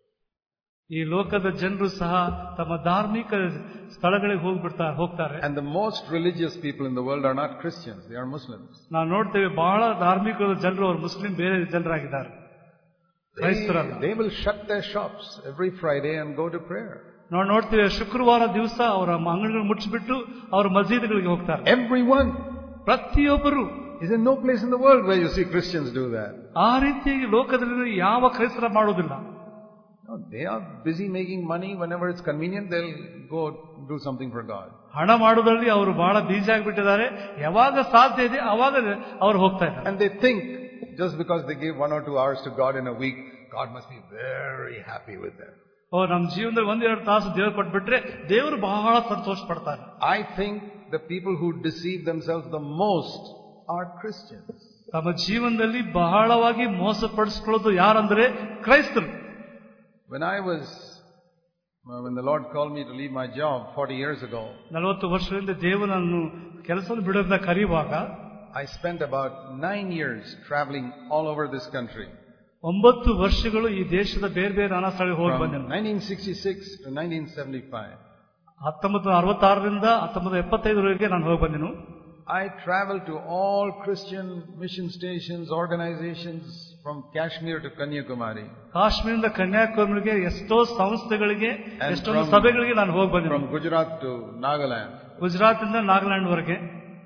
ಈ ಲೋಕದ ಜನರು ಸಹ ತಮ್ಮ ಧಾರ್ಮಿಕ ಸ್ಥಳಗಳಿಗೆ ಹೋಗ್ಬಿಡ್ತಾರೆ ಹೋಗ್ತಾರೆ. And the most religious people in the world are not Christians, they are Muslims. ನಾವು ನೋಡ್ತೇವೆ ಬಹಳ ಧಾರ್ಮಿಕ ಜನರು ಅವರು ಮುಸ್ಲಿಂ ಬೇರೆ ಜನರಾಗಿದ್ದಾರೆ, ಕ್ರೈಸ್ತರಲ್ಲ. They will shut their shops every Friday and go to prayer. ನಾವು ನೋಡ್ತೇವೆ ಶುಕ್ರವಾರ ದಿವಸ ಅವರ ಅಂಗಡಿಗಳನ್ನು ಮುಚ್ಚಿಬಿಟ್ಟು ಅವರು ಮಸೀದಿಗಳಿಗೆ ಹೋಗ್ತಾರೆ. Everyone, ಪ್ರತಿಯೊಬ್ಬರು. Is there no place in the world where you see Christians do that? ಆ ರೀತಿಯಾಗಿ ಲೋಕದಲ್ಲಿ ಯಾವ ಕ್ರೈಸ್ತರ ಮಾಡೋದಿಲ್ಲ. No, they are busy making money. Whenever it's convenient, they'll go do something for God. ಹಣ ಮಾಡೋದ್ರಲ್ಲಿ ಅವರು ಬಹಳ ಬೀಜ ಆಗಿಬಿಟ್ಟಿದ್ದಾರೆ. ಯಾವಾಗ ಸಾಧ್ಯ ಇದೆ ಅವಾಗ ಅವರು ಹೋಗ್ತಾ ಇದ್ದಾರೆ. And they think just because they give one or two hours to God in a week, God must be very happy with them. ಓ ನಮ್ಮ ಜೀವನದಲ್ಲಿ ಒಂದೆರಡು ತಾಸು ದೇವರು ಕೊಟ್ಬಿಟ್ರೆ ದೇವರು ಬಹಳ ಸಂತೋಷ ಪಡ್ತಾರೆ. I think the people who deceive themselves the most are Christians. ತಮ್ಮ ಜೀವನದಲ್ಲಿ ಬಹಳವಾಗಿ ಮೋಸಪಡಿಸಿಕೊಳ್ಳೋದು ಯಾರಂದ್ರೆ ಕ್ರೈಸ್ತರು. When I was, when the Lord called me to leave my job forty years ago, ನಲವತ್ತು ವರ್ಷದಿಂದ ದೇವರು ನನ್ನನ್ನು ಕೆಲಸವನ್ನು ಬಿಡೋದನ್ನ ಕರೆಯುವಾಗ I spent about nine years traveling all over this country. ಒಂಬತ್ತು ವರ್ಷಗಳು ಈ ದೇಶದ ಬೇರೆ ಬೇರೆ ನಾನಾ ಸ್ಥಳಗಳಿಗೆ ಹೋಗಿ ಬಂದೆ. nineteen sixty-six to nineteen seventy-five. ಹತ್ತೊಂಬತ್ತು ಅರವತ್ತಾರರಿಂದ ಹತ್ತೊಂಬತ್ತು ಎಪ್ಪತ್ತೈದರವರೆಗೆ ನಾನು ಹೋಗಿ ಬಂದೆನು. I traveled to all Christian mission stations, organizations from Kashmir to Kanyakumari. ಕಾಶ್ಮೀರದಿಂದ ಕನ್ಯಾಕುಮಾರಿಗೆ ಎಷ್ಟೋ ಸಂಸ್ಥೆಗಳಿಗೆ ಎಷ್ಟೊಂದು ಸಭೆಗಳಿಗೆ ನಾನು ಹೋಗಿ ಬಂದೆ. From Gujarat to Nagaland. Gujarat ಇಂದ ನಾಗಾಲ್ಯಾಂಡ್ ವರೆಗೆ.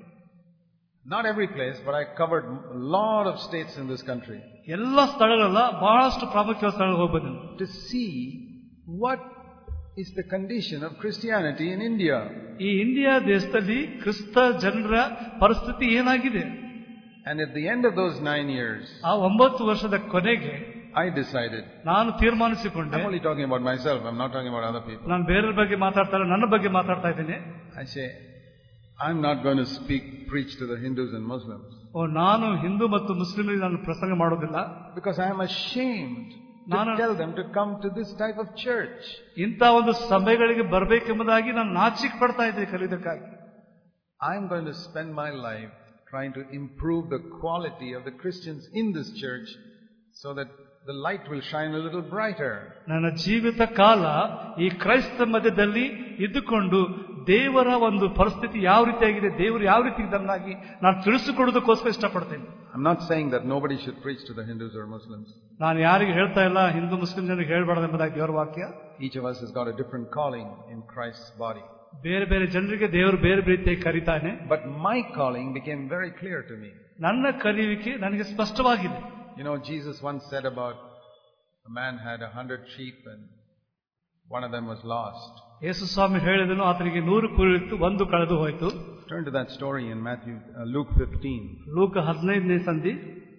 Not every place, but I covered a lot of states in this country. ಎಲ್ಲ ಸ್ಥಳಗಳಲ್ಲ, ಬಹಳಷ್ಟು ಪ್ರಾಮುಖ್ಯವಾದ ಸ್ಥಳಗಳಿಗೆ ಹೋಗಿ ಬಂದೆ. To see what is the condition of Christianity in India. ಈ ಇಂಡಿಯಾ ದೇಶದಲ್ಲಿ ಕ್ರಿಸ್ತ ಜನರ ಪರಿಸ್ಥಿತಿ ಏನಾಗಿದೆ. And at the end of those nine years, ಆ ಒಂಬತ್ತು ವರ್ಷದ ಕೊನೆಗೆ I decided. ನಾನು ತೀರ್ಮಾನಿಸಿಕೊಂಡೆ. I'm only talking about myself. I'm not talking about other people. ನಾನು ಬೇರೆಯವರ ಬಗ್ಗೆ ಮಾತಾಡ್ತಾ ಇಲ್ಲ, ನನ್ನ ಬಗ್ಗೆ ಮಾತಾಡ್ತಾ ಇದ್ದೀನಿ. I say, I'm not going to speak, preach to the Hindus and Muslims. ಓ ನಾನು ಹಿಂದೂ ಮತ್ತು ಮುಸ್ಲಿಮರಿಗೆ ನಾನು ಪ್ರಸಂಗ ಮಾಡೋದಿಲ್ಲ. Because I am ashamed to tell them to come to this type of church. ಇಂಥ ಒಂದು ಸಭೆಗಳಿಗೆ ಬರಬೇಕೆಂಬುದಾಗಿ ನಾನು ನಾಚಿಕೆ ಪಡ್ತಾ ಇದ್ದೆ ಕಲಿಯೋದಕ್ಕಾಗಿ. I'm going to spend my life trying to improve the quality of the Christians in this church so that the light will shine a little brighter. ನನ್ನ ಜೀವಿತ ಕಾಲ ಈ ಕ್ರೈಸ್ತ ಮಧ್ಯದಲ್ಲಿ ಇದ್ದುಕೊಂಡು ದೇವರ ಒಂದು ಪರಿಸ್ಥಿತಿ ಯಾವ ರೀತಿಯಾಗಿದೆ, ದೇವರು ಯಾವ ರೀತಿ ಇದನ್ನಾಗಿ ನಾನು ತಿಳಿಸಿಕೊಡೋದಕ್ಕೋಸ್ಕರ ಇಷ್ಟಪಡ್ತೇನೆ. I'm not saying that nobody should preach to the Hindus or Muslims. ನಾನು ಯಾರಿಗೆ ಹೇಳ್ತಾ ಇಲ್ಲ ಹಿಂದೂ ಮುಸ್ಲಿಂ ಜನರಿಗೆ ಹೇಳಬಾರದು ಎಂಬುದಾಗಿ ದೇವರ ವಾಕ್ಯ. Each of us has got a different calling in Christ's body. ಬೇರೆ ಬೇರೆ ಜನರಿಗೆ ದೇವರು ಬೇರೆ ಬೇರೆ ರೀತಿಯಾಗಿ ಕರೀತಾನೆ. But my calling became very clear to me. ನನ್ನ ಕರೆಯುವಿಕೆ ನನಗೆ ಸ್ಪಷ್ಟವಾಗಿದೆ. You know, Jesus once said about a man had a hundred sheep and one of them was lost. ಯೇಸು ಸ್ವಾಮಿ ಹೇಳಿದನು ಆತನಿಗೆ ನೂರು ಕುರಿತು ಒಂದು ಕಳೆದು ಹೋಯಿತು. Turn to that story in Matthew, uh, Luke fifteen. ಲೂಕ ಹದಿನೈದನೇ ಸಂಧಿ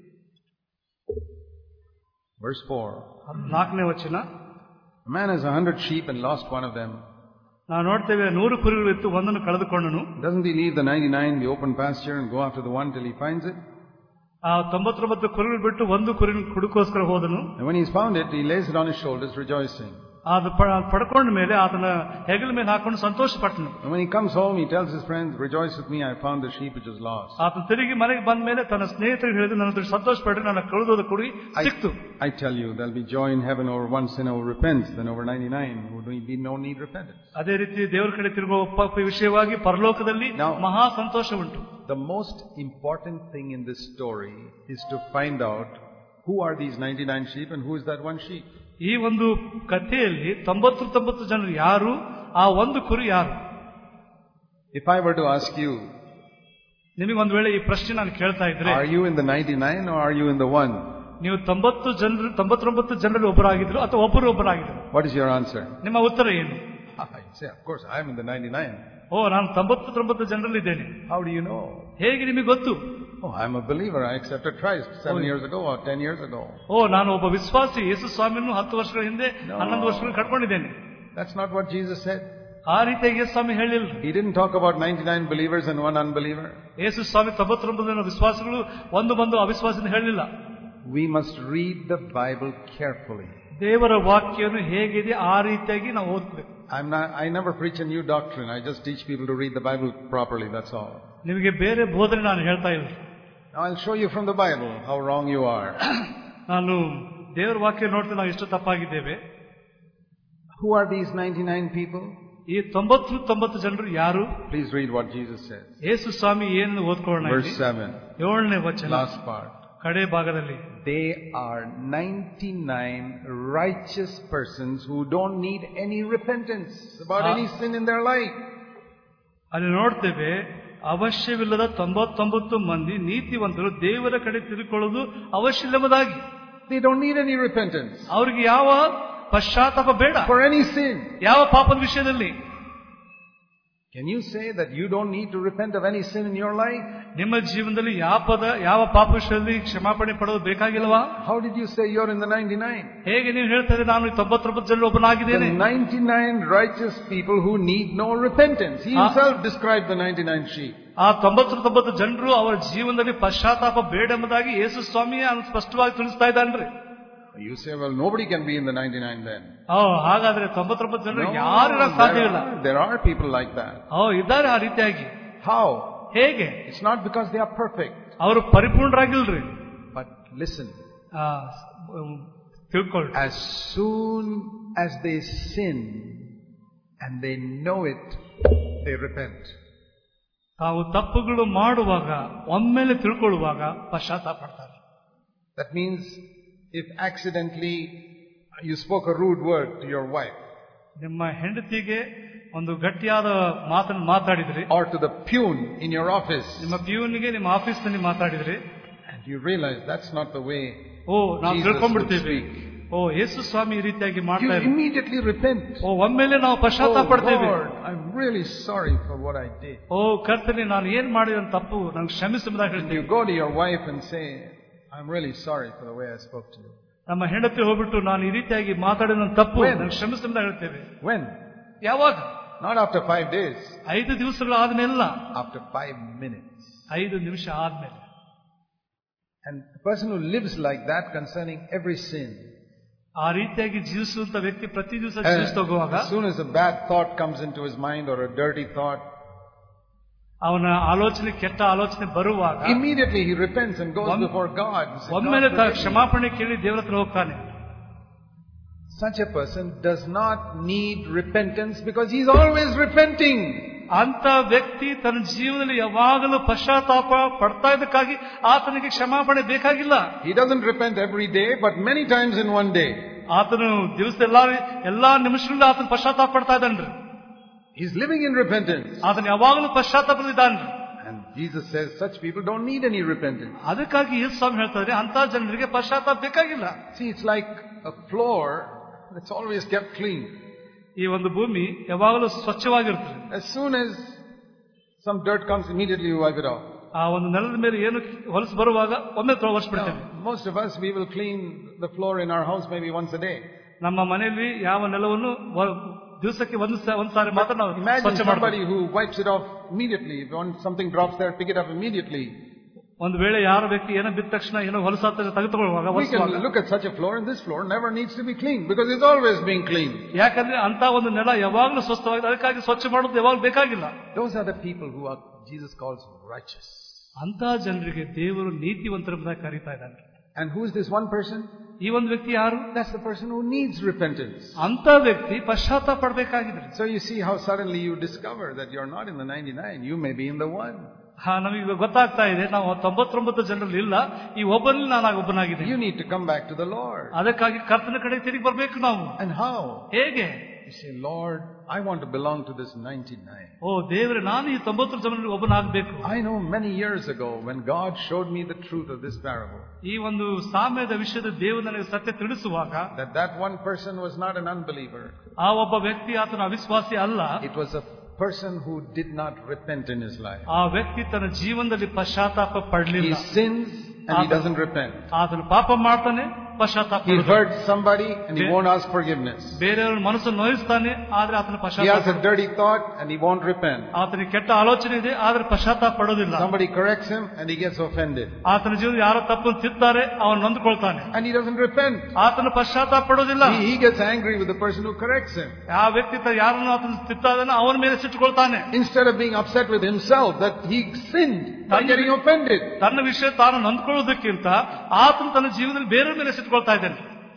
verse four. ನಾಲ್ಕನೇ ವಚನ. A man has a hundred sheep and lost one of them. ನಾವು ನೋಡ್ತೇವೆ ನೂರು ಕುರಿಗಳಿತ್ತು, ಒಂದನ್ನು ಕಳೆದುಕೊಂಡನು. Doesn't he leave the ninety-nine in the open pasture and go after the one till he finds it? ಆ ತೊಂಬತ್ತೊಂಬತ್ತು ಕುರಿಗಳು ಬಿಟ್ಟು ಒಂದು ಕುರಿನ ಹುಡುಕೋಸ್ಕರ ಹೋದನು. And when he's found it, he lays it on his shoulders rejoicing. ಅದು ಪಡ್ಕೊಂಡ ಮೇಲೆ ಆತನ ಹೆಗಲ ಮೇಲೆ ಹಾಕೊಂಡು ಸಂತೋಷ ಪಟ್ಟನು. And when he comes home, he tells his friends, rejoice with me, I found the sheep which was lost. ಆತ ತಿರುಗಿ ಮನೆಗೆ ಬಂದ ಮೇಲೆ ತನ್ನ ಸ್ನೇಹಿತರಿಗೆ ಹೇಳಿದ, ನನ್ನ ಸಂತೋಷ ಪಟ್ಟರೆ ನನ್ನ ಕಳೆದೋದ ಕುರಿ ಸಿಕ್ತು. I tell you, there'll be joy in heaven over one sinner who repents than over ninety-nine who be no need repentance. ಅದೇ ರೀತಿ ದೇವರ ಕಡೆ ತಿರುಗುವ ಒಬ್ಬ ವಿಷಯವಾಗಿ ಪರಲೋಕದಲ್ಲಿ ಮಹಾ ಸಂತೋಷ ಉಂಟು. the most important thing in this story is to find out who are these ninety-nine sheep and who is that one sheep. ಈ ಒಂದು ಕಥೆಯಲ್ಲಿ ತೊಂಬತ್ತು ತೊಂಬತ್ತು ಜನರು ಯಾರು, ಆ ಒಂದು ಕುರಿ ಯಾರು? If I were to ask you, ನಿಮಗೊಂದು ವೇಳೆ ಈ ಪ್ರಶ್ನೆ ನಾನು ಕೇಳ್ತಾ ಇದ್ರೆ, are you in the ninety-nine or are you in the one? ನೀವು ತೊಂಬತ್ತು ಜನರು ತೊಂಬತ್ತೊಂಬತ್ತು ಜನರಲ್ಲಿ ಒಬ್ಬರಾಗಿದ್ರು ಅಥವಾ ಒಬ್ಬರು ಒಬ್ಬರಾಗಿದ್ರು? What is your answer? ನಿಮ್ಮ ಉತ್ತರ ಏನು? I say, of course, I am in the ninety-nine. ಓ, ನಾನು ತೊಂಬತ್ತೊಂಬತ್ತು ಜನರಲ್ಲಿದ್ದೇನೆ. How do you know? ಹೇಗೆ ನಿಮಗೆ ಗೊತ್ತು? Oh, I am a believer. I accepted Christ seven years ago or ten years ago. ಓ, ನಾನು ಒಬ್ಬ ವಿಶ್ವಾಸಿ, ಯೇಸು ಸ್ವಾಮಿಯನ್ನು ಹತ್ತು ವರ್ಷಗಳ ಹಿಂದೆ ಹನ್ನೊಂದು ವರ್ಷಗಳು ಕಟ್ಕೊಂಡಿದ್ದೇನೆ. That's not what Jesus said. ಆ ರೀತಿಯಾಗಿ ಯೇಸು ಸ್ವಾಮಿ ಹೇಳಿಲ್ಲ. He didn't talk about ninety-nine believers and one unbeliever. ಯೇಸು ಸ್ವಾಮಿ ತೊಂಬತ್ತೊಂಬತ್ತು ಜನ ವಿಶ್ವಾಸಿಗಳು ಒಂದು ಬಂದು ಅವಿಶ್ವಾಸದಿಂದ ಹೇಳಿಲ್ಲ. We must read the Bible carefully. ದೇವರ ವಾಕ್ಯವನ್ನು ಹೇಗಿದೆ ಆ ರೀತಿಯಾಗಿ ನಾವು ಓದಬೇಕು. I'm not, I never preach a new doctrine. I just teach people to read the Bible properly. That's all. ನಿಮಗೆ ಬೇರೆ ಬೋಧನೆ ನಾನು ಹೇಳ್ತಾ ಇಲ್ಲ. Now I'll show you from the Bible how wrong you are. ನಾನು ದೇವರ ವಾಕ್ಯ ನೋಡ್ತಾ ನಾವು ಎಷ್ಟು ತಪ್ಪಾಗಿದ್ದೇವೆ. Who are these ninety-nine people? ಈ ತೊಂಬತ್ತು ತೊಂಬತ್ತು ಜನರು ಯಾರು? Please read what Jesus says. ಯೇಸು ಸ್ವಾಮಿ ಏನು ಓದ್ಕೊಳ್ಳೋಣ. Verse seven. ಏಳನೇ ವಚನ, Last part. ಕಡೆ ಭಾಗದಲ್ಲಿ, They are ninety-nine righteous persons who don't need any repentance about any sin in their life. ಅಲ್ಲಿ ನೋಡ್ತೇವೆ, ಅವಶ್ಯವಿಲ್ಲದ ತೊಂಬತ್ತೊಂಬತ್ತು ಮಂದಿ ನೀತಿವಂತರು ದೇವರ ಕಡೆ ತಿರುಕೊಳ್ಳೋದು ಅವಶ್ಯವಿಲ್ಲದಾಗಿ. They don't need any repentance. ಅವ್ರಿಗೆ ಯಾವ ಪಶ್ಚಾತ್ತಾಪ ಬೇಡ for any sin. ಯಾವ ಪಾಪದ ವಿಷಯದಲ್ಲಿ. Can you say that you don't need to repent of any sin in your life? ನಿಮ್ಮ ಜೀವನದಲ್ಲಿ ಯಾವ ಪದ ಯಾವ ಪಾಪ ವಿಷಯದಲ್ಲಿ ಕ್ಷಮಾಪಣೆ ಪಡೆದು ಬೇಕಾಗಿಲ್ವಾ? How did you say you're in the ninety-nine? ಹೇಗೆ ನೀವು ಹೇಳ್ತಾರೆ ನಾನು ತೊಂಬತ್ತೊಂಬತ್ತು ಜನರು ಒಬ್ಬನಾಗಿದ್ದೇನೆ? The ninety-nine righteous people who need no repentance. He himself described the ninety-nine sheep. ಆ ತೊಂಬತ್ತೊಂಬತ್ತು ಜನರು ಅವರ ಜೀವನದಲ್ಲಿ ಪಶ್ಚಾತ್ತಾಪ ಬೇಡ ಎಂಬುದಾಗಿ ಯೇಸು ಸ್ವಾಮಿ ಸ್ಪಷ್ಟವಾಗಿ ತಿಳಿಸ್ತಾ ಇದ್ದಾನ್ರಿ. You say, well, nobody can be in the ninety-nine then. ಓ, ಹಾಗಾದ್ರೆ ತೊಂಬತ್ತೊಂಬತ್ತು ಜನರು ಯಾರು ಸಾಧ್ಯವಿಲ್ಲ. There are people like that. ಓ, ಇದ್ದಾರೆ ಆ ರೀತಿಯಾಗಿ. How? ಹೇಗೆ? It's not because they are perfect. ಅವರು ಪರಿಪೂರ್ಣರಾಗಿಲ್ರಿ. But listen. ತಿಳ್ಕೊಳ್ಳಿ. As soon as they sin and they know it, they repent. ತಾವು ತಪ್ಪುಗಳು ಮಾಡುವಾಗ ಒಮ್ಮೆಲೆ ತಿಳ್ಕೊಳ್ಳುವಾಗ ಪಶ್ಚಾತ್ತಾಪ ಪಡ್ತಾರೆ. That means if accidentally you spoke a rude word to your wife, ನಿಮ್ಮ ಹೆಂಡತಿಗೆ ಒಂದು ಗಟ್ಟಿಯಾದ ಮಾತನ್ನು ಮಾತಾಡಿದ್ರಿ, or to the peon in your office, ನಿಮ್ಮ ಪ್ಯೂನ್ಗೆ ನಿಮ್ಮ ಆಫೀಸ್ ನಲ್ಲಿ ಮಾತಾಡಿದ್ರಿ, and you realize that's not the way ಓ ನಾವು ತಿಳ್ಕೊಂಡ್ಬಿಡ್ತೇವೆ, speak. ಓ ಯೇಸು ಸ್ವಾಮಿ ಈ ರೀತಿಯಾಗಿ ಮಾಡ್ತಾ You ಇದ್ದಾರೆ, immediately repent. ಓ ಒಮ್ಮೆಲೆ ನಾವು ಪಶ್ಚಾತ್ತಾಪ ಪಡ್ತೇವೆ. Oh Lord, I'm really sorry for what I did. ಓ ಕರ್ತನೇ, ನಾನು ಏನ್ ಮಾಡಿದ ತಪ್ಪು ನನಗೆ ಕ್ಷಮಿಸುವುದಾಗಿ You ಹೇಳ್ತೇವೆ. go to your wife and say, I'm really sorry for the way I spoke to you. ನಮ್ಮ ಹೆಂಡತಿ ಹೋಗ್ಬಿಟ್ಟು ನಾನು ಈ ರೀತಿಯಾಗಿ ಮಾತಾಡಿದ ತಪ್ಪು ನನಗೆ ಕ್ಷಮಿಸುವುದಾಗಿ ಹೇಳ್ತೇವೆ. When? ಯಾವಾಗ? Not after five days. ಐದು ದಿವಸಗಳಾದ್ಮೇಲೆ, after five minutes. ಐದು ನಿಮಿಷ ಆದ್ಮೇಲೆ. And the person who lives like that concerning every sin, ಆ ರೀತಿಯಾಗಿ ಜೀವಿಸುವಂತ ವ್ಯಕ್ತಿ ಪ್ರತಿ ದಿವಸ ಜೀವಿಸ್ತಾ ಹೋಗುವಾಗ, as soon as a bad thought comes into his mind or a dirty thought, ಅವನ ಆಲೋಚನೆ ಕೆಟ್ಟ ಆಲೋಚನೆ ಬರುವಾಗ immediately he repents and goes before God. ಒಮ್ಮೆಲೆ ಕ್ಷಮಾಪಣೆ ಕೇಳಿ ದೇವರ ಹತ್ರ ಹೋಗ್ತಾನೆ. Such a person does not need repentance because he is always repenting. ಅಂತ ವ್ಯಕ್ತಿ ತನ್ನ ಜೀವನದಲ್ಲಿ ಯಾವಾಗಲೂ ಪಶ್ಚಾತ್ತಾಪ ಪಡ್ತಾ ಇದ್ದಕ್ಕಾಗಿ ಆತನಿಗೆ ಕ್ಷಮಾಪಣೆ ಬೇಕಾಗಿಲ್ಲ. He doesn't repent every day, but many times in one day. ಆತನು ದಿವಸ ಎಲ್ಲಾ ಎಲ್ಲಾ ನಿಮಿಷಗಳಲ್ಲಿ ಆತನು ಪಶ್ಚಾತ್ತಾಪ ಪಡ್ತಾ ಇದ್ದಾನ್ರಿ. He's living in repentance. ಆತನು ಯಾವಾಗಲೂ ಪಶ್ಚಾತ್ತಾಪದಿದ್ದಾನ್ರಿ. And Jesus says such people don't need any repentance. ಅದಕ್ಕಾಗಿ ಯೇಸು ಸ್ವಾಮಿ ಹೇಳ್ತಾರೆ ಅಂತ ಜನರಿಗೆ ಪಶ್ಚಾತ್ತಾಪ ಬೇಕಾಗಿಲ್ಲ. See, it's like a floor that's always kept clean. ಈ ಒಂದು ಭೂಮಿ ಯಾವಾಗಲೂ ಸ್ವಚ್ಛವಾಗಿರ್ತದೆ. As soon as some dirt comes, immediately you wipe it off. ಆ ಒಂದು ನೆಲದ ಮೇಲೆ ಏನು ಹೊಲಸು ಬರುವಾಗ ಒಮ್ಮೆ ಒರೆಸ್ಬಿಡ್ತೇವೆ. Most of us, we will clean the floor in our house maybe once a day. ನಮ್ಮ ಮನೆಯಲ್ಲಿ ಯಾವ ನೆಲವನ್ನು ದಿವಸಕ್ಕೆ ಒಂದು ಒಂದು ಸಾರಿ ಮಾತ್ರ ನಾವು ಸ್ವಚ್ಛ Imagine ಮಾಡ್ತೀವಿ. somebody who wipes it off immediately. If something drops there, pick it up immediately. ಒಂದು ವೇಳೆ ಯಾರ ವ್ಯಕ್ತಿ ಏನೋ ಬಿದ್ದ ತಕ್ಷಣ ಏನೋ ಹೊಲಸಾತ ತೆಗೆದುಕೊಳ್ಳುವಾಗ, We can look at such a floor, and this floor never needs to be cleaned because it's always being cleaned. ಯಾಕಂದ್ರೆ ಅಂತ ಒಂದು ನೆಲ ಯಾವಾಗಲೂ ಸ್ವಚ್ಛವಾಗಿದೆ, ಅದಕ್ಕಾಗಿ ಸ್ವಚ್ಛ ಮಾಡೋದು ಯಾವಾಗಲೂ ಬೇಕಾಗಿಲ್ಲ. Those are the people who are Jesus calls righteous. ಅಂತ ಜನರಿಗೆ ದೇವರು ನೀತಿವಂತರೆಂಬುದಾಗಿ ಕರೀತಾ ಇದ್ದಾನೆ. And who is this one person? ಈ ಒಂದು ವ್ಯಕ್ತಿ ಯಾರು? That's the person who needs repentance. ಅಂತ ವ್ಯಕ್ತಿ ಪಶ್ಚಾತ್ತಾಪ ಪಡಬೇಕಾಗಿದೆ. So you see how suddenly you discover that you're not in the ninety-nine, you may be in the one. ಹಾ ನಮಗೆ ಗೊತ್ತಾಗ್ತಾ ಇದೆ ನಾವು ತೊಂಬತ್ತೊಂಬತ್ತು ಜನರಲ್ಲಿ ಇಲ್ಲ, ಈ ಒಬ್ಬನಲ್ಲಿ ನಾನು ಒಬ್ಬನಾಗಿದ್ದೀನಿ. You need to come back to the Lord. ಅದಕ್ಕಾಗಿ ಕರ್ತನ ಕಡೆ ತಿರುಗಿ ಬರ್ಬೇಕು ನಾವು. And how? ಹೇಗೆ? You say, Lord, I want to belong to this ninety-nine. ಓ ದೇವರೇ, ನಾನು ಈ ತೊಂಬತ್ತು ಜನರಲ್ಲಿ ಒಬ್ಬನಾಗಬೇಕು. I know many years ago when God showed me the truth of this parable, ಈ ಒಂದು ಸಾಮ್ಯದ ವಿಷಯದ ದೇವರು ನನಗೆ ಸತ್ಯ ತಿಳಿಸುವಾಗ, that that one person was not an unbeliever. ಆ ಒಬ್ಬ ವ್ಯಕ್ತಿ ಆತನ ಅವಿಶ್ವಾಸಿ ಅಲ್ಲ. It was a person who did not repent in his life. ಆ ವ್ಯಕ್ತಿ ತನ್ನ ಜೀವನದಲ್ಲಿ ಪಶ್ಚಾತ್ತಾಪ ಪಡಲಿಲ್ಲ. He sins and he doesn't repent. ಆತನು ಪಾಪ ಮಾಡ್ತಾನೆ, ಪಶ್ಚಾತ್ತಾಪ. He hurt somebody and he won't ask forgiveness. ಬೇರೆಯವರ ಮನಸ್ಸನ್ನು ನೋಯಿಸ್ತಾನೆ, ಆದ್ರೆ ಆತನ He ಪಶ್ಚಾತ್ತಾಪ. has a dirty thought and he won't repent. ಆತನಿಗೆ ಕೆಟ್ಟ ಆಲೋಚನೆ ಇದೆ, ಆದ್ರೆ ಪಶ್ಚಾತ್ತಾಪ ಪಡೋದಿಲ್ಲ. Somebody corrects him and he gets offended. ಆತನ ಜೀವನ ಯಾರೋ ತಪ್ಪನ್ನು ತಿದ್ತಾರೆ, ಅವನು ನೊಂದ್ಕೊಳ್ತಾನೆ, And he doesn't repent. ಆತನ ಪಶ್ಚಾತ್ತಾಪ ಪಡೋದಿಲ್ಲ. He, he gets angry with the person who corrects him. ಆ ವ್ಯಕ್ತಿ ಯಾರನ್ನು ಆತನ ತಿದ್ದಾದನೋ ಅವನ ಮೇಲೆ ಸಿಟ್ಟುಕೊಳ್ತಾನೆ. Instead of being upset with himself that he sinned by getting offended. ತನ್ನ ವಿಷಯ ತಾನು ನೊಂದ್ಕೊಳ್ಳೋದಕ್ಕಿಂತ ಆತನು ತನ್ನ ಜೀವನದಲ್ಲಿ ಬೇರೆ ಮೇಲೆ ಸಿಟ್ಟುಕೊಳ್ತಾ ಇದ್ದಾನೆ.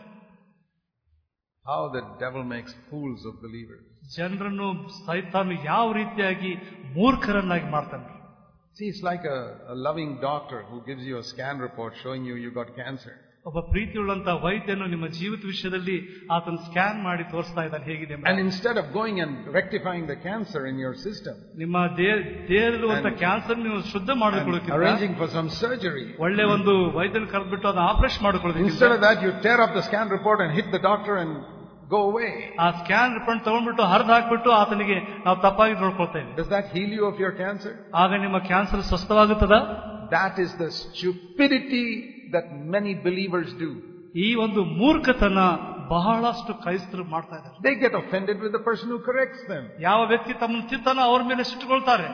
How the devil makes fools of believers. ಜನರನ್ನು ಸೈತಾನು ಯಾವ ರೀತಿಯಾಗಿ ಮೂರ್ಖರನ್ನಾಗಿ ಮಾಡ್ತಾನೆ. See, it's like a, a loving doctor who gives you a scan report showing you you got cancer. ಒಬ್ಬ ಪ್ರೀತಿಯುಳ್ಳಂತ ವೈದ್ಯನು ನಿಮ್ಮ ಜೀವಿತ ವಿಷಯದಲ್ಲಿ ಆತನ ಸ್ಕ್ಯಾನ್ ಮಾಡಿ ತೋರಿಸ್ತಾ ಇದ್ದಾನೆ ಹೇಗಿದೆ. And instead of going and rectifying the cancer in your system, ನಿಮ್ಮ ದೇಹದಲ್ಲಿರುವಂತ ಕ್ಯಾನ್ಸರ್ ನೀವು ಶುದ್ಧ ಮಾಡಿಕೊಳ್ಳೋಕೆ, arranging for some surgery, ಒಳ್ಳೆ ಒಂದು ವೈದ್ಯನ ಕರೆದ್ಬಿಟ್ಟು ಅದನ್ನ ಆಪರೇಷನ್ ಮಾಡಿಕೊಳ್ಳೋಕೆ, instead of that you tear up the scan report and hit the doctor and go away. ಆ ಸ್ಕ್ಯಾನ್ ರಿಪೋರ್ಟ್ ತಗೊಂಡ್ಬಿಟ್ಟು ಹರಿದು ಹಾಕ್ಬಿಟ್ಟು ಆತನಿಗೆ ನಾವು ತಪ್ಪಾಗಿ ನೋಡ್ಕೊಳ್ತಾ ಇದ್ದೀವಿ. Does that heal you of your cancer? ಆಗ ನಿಮ್ಮ ಕ್ಯಾನ್ಸರ್ ಸ್ವಸ್ಥವಾಗುತ್ತದಾ? That is the stupidity that many believers do. ಈ ಒಂದು ಮೂರ್ಖತನ ಬಹಳಷ್ಟು ಕ್ರೈಸ್ತರು ಮಾಡ್ತಾ ಇದ್ದಾರೆ. They get offended with the person who corrects them. ಯಾವ ವ್ಯಕ್ತಿ ತಮ್ಮನ್ನು ತಿದ್ದಾನೋ ಅವ್ರ ಮೇಲೆ ಸಿಟ್ಟುಕೊಳ್ತಾರೆ.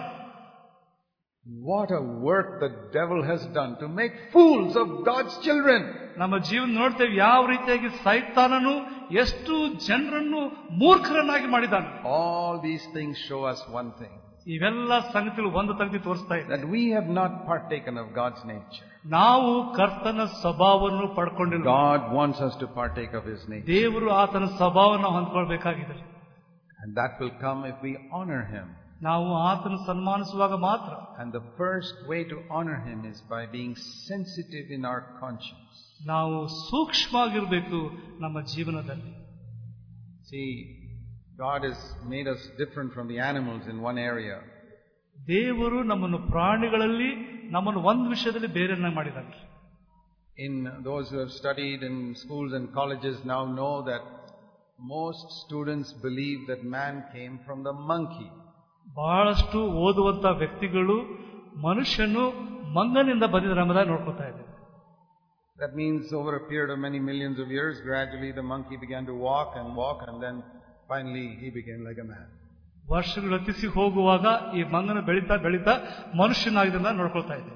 What a work the devil has done to make fools of God's children. ನಮ್ಮ ಜೀವನ ನೋಡ್ತೇವೆ ಯಾವ ರೀತಿಯಾಗಿ ಸೈತಾನನು ಎಷ್ಟು ಜನರನ್ನು ಮೂರ್ಖರನ್ನಾಗಿ ಮಾಡಿದ್ದಾನೆ. All these things show us one thing. ಇವೆಲ್ಲ ಸಂಗತಿಗಳು ಒಂದು ತಂತಿ ತೋರಿಸ್ತಾ ಇದೆ, that we have not partaken of God's nature. ನಾವು ಕರ್ತನ ಸ್ವಭಾವವನ್ನು ಪಡ್ಕೊಂಡಿಲ್ಲ. God wants us to partake of His nature. ದೇವರು ಆತನ ಸ್ವಭಾವವನ್ನು ಹೊಂದ್ಕೊಳ್ಬೇಕಾಗಿದೆ. And that will come if we honor Him. ನಾವು ಆತನ ಸನ್ಮಾನಿಸುವಾಗ ಮಾತ್ರ. And the first way to honor Him is by being sensitive in our conscience. ನಾವು ಸೂಕ್ಷ್ಮವಾಗಿರಬೇಕು ನಮ್ಮ ಜೀವನದಲ್ಲಿ. See, God has made us different from the animals in one area. ದೇವರು ನಮ್ಮನ್ನು ಪ್ರಾಣಿಗಳಲ್ಲಿ ನಮ್ಮನ್ನು ಒಂದು ವಿಷಯದಲ್ಲಿ ಬೇರೆಯನ್ನಾಗಿ ಮಾಡಿದ್ದಾನೆ. In those who have studied in schools and colleges now know that most students believe that man came from the monkey. ಬಹಳಷ್ಟು ಓದುವಂತ ವ್ಯಕ್ತಿಗಳು ಮನುಷ್ಯನು ಮಂಗನಿಂದ ಬಂದಿದ್ದರೆಂಬುದಾಗಿ ನೋಡ್ಕೊತಾ ಇದ್ದಾರೆ. That means over a period of many millions of years, gradually the monkey began to walk and walk, and then finally he became like a man. ವರ್ಷಗಳು ಹತ್ತಿಸಿ ಹೋಗುವಾಗ ಈ ಮಂಗನ ಬೆಳೀತಾ ಬೆಳೀತಾ ಮನುಷ್ಯನಾಗಿದ್ದನ್ನ ನೋಡ್ಕೊಳ್ತಾ ಇದೆ.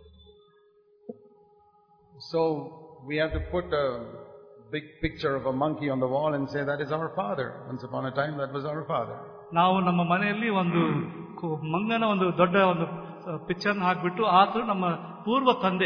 So we have to put a big picture of a monkey on the wall and say that is our father. Once upon a time that was our father. ನಾವು ನಮ್ಮ ಮನೆಯಲ್ಲಿ ಒಂದು ಮಂಗನ ಒಂದು ದೊಡ್ಡ ಒಂದು ಪಿಕ್ಚರ್ ಹಾಕ್ಬಿಟ್ಟು ಆತನು ನಮ್ಮ ಪೂರ್ವ ತಂದೆ.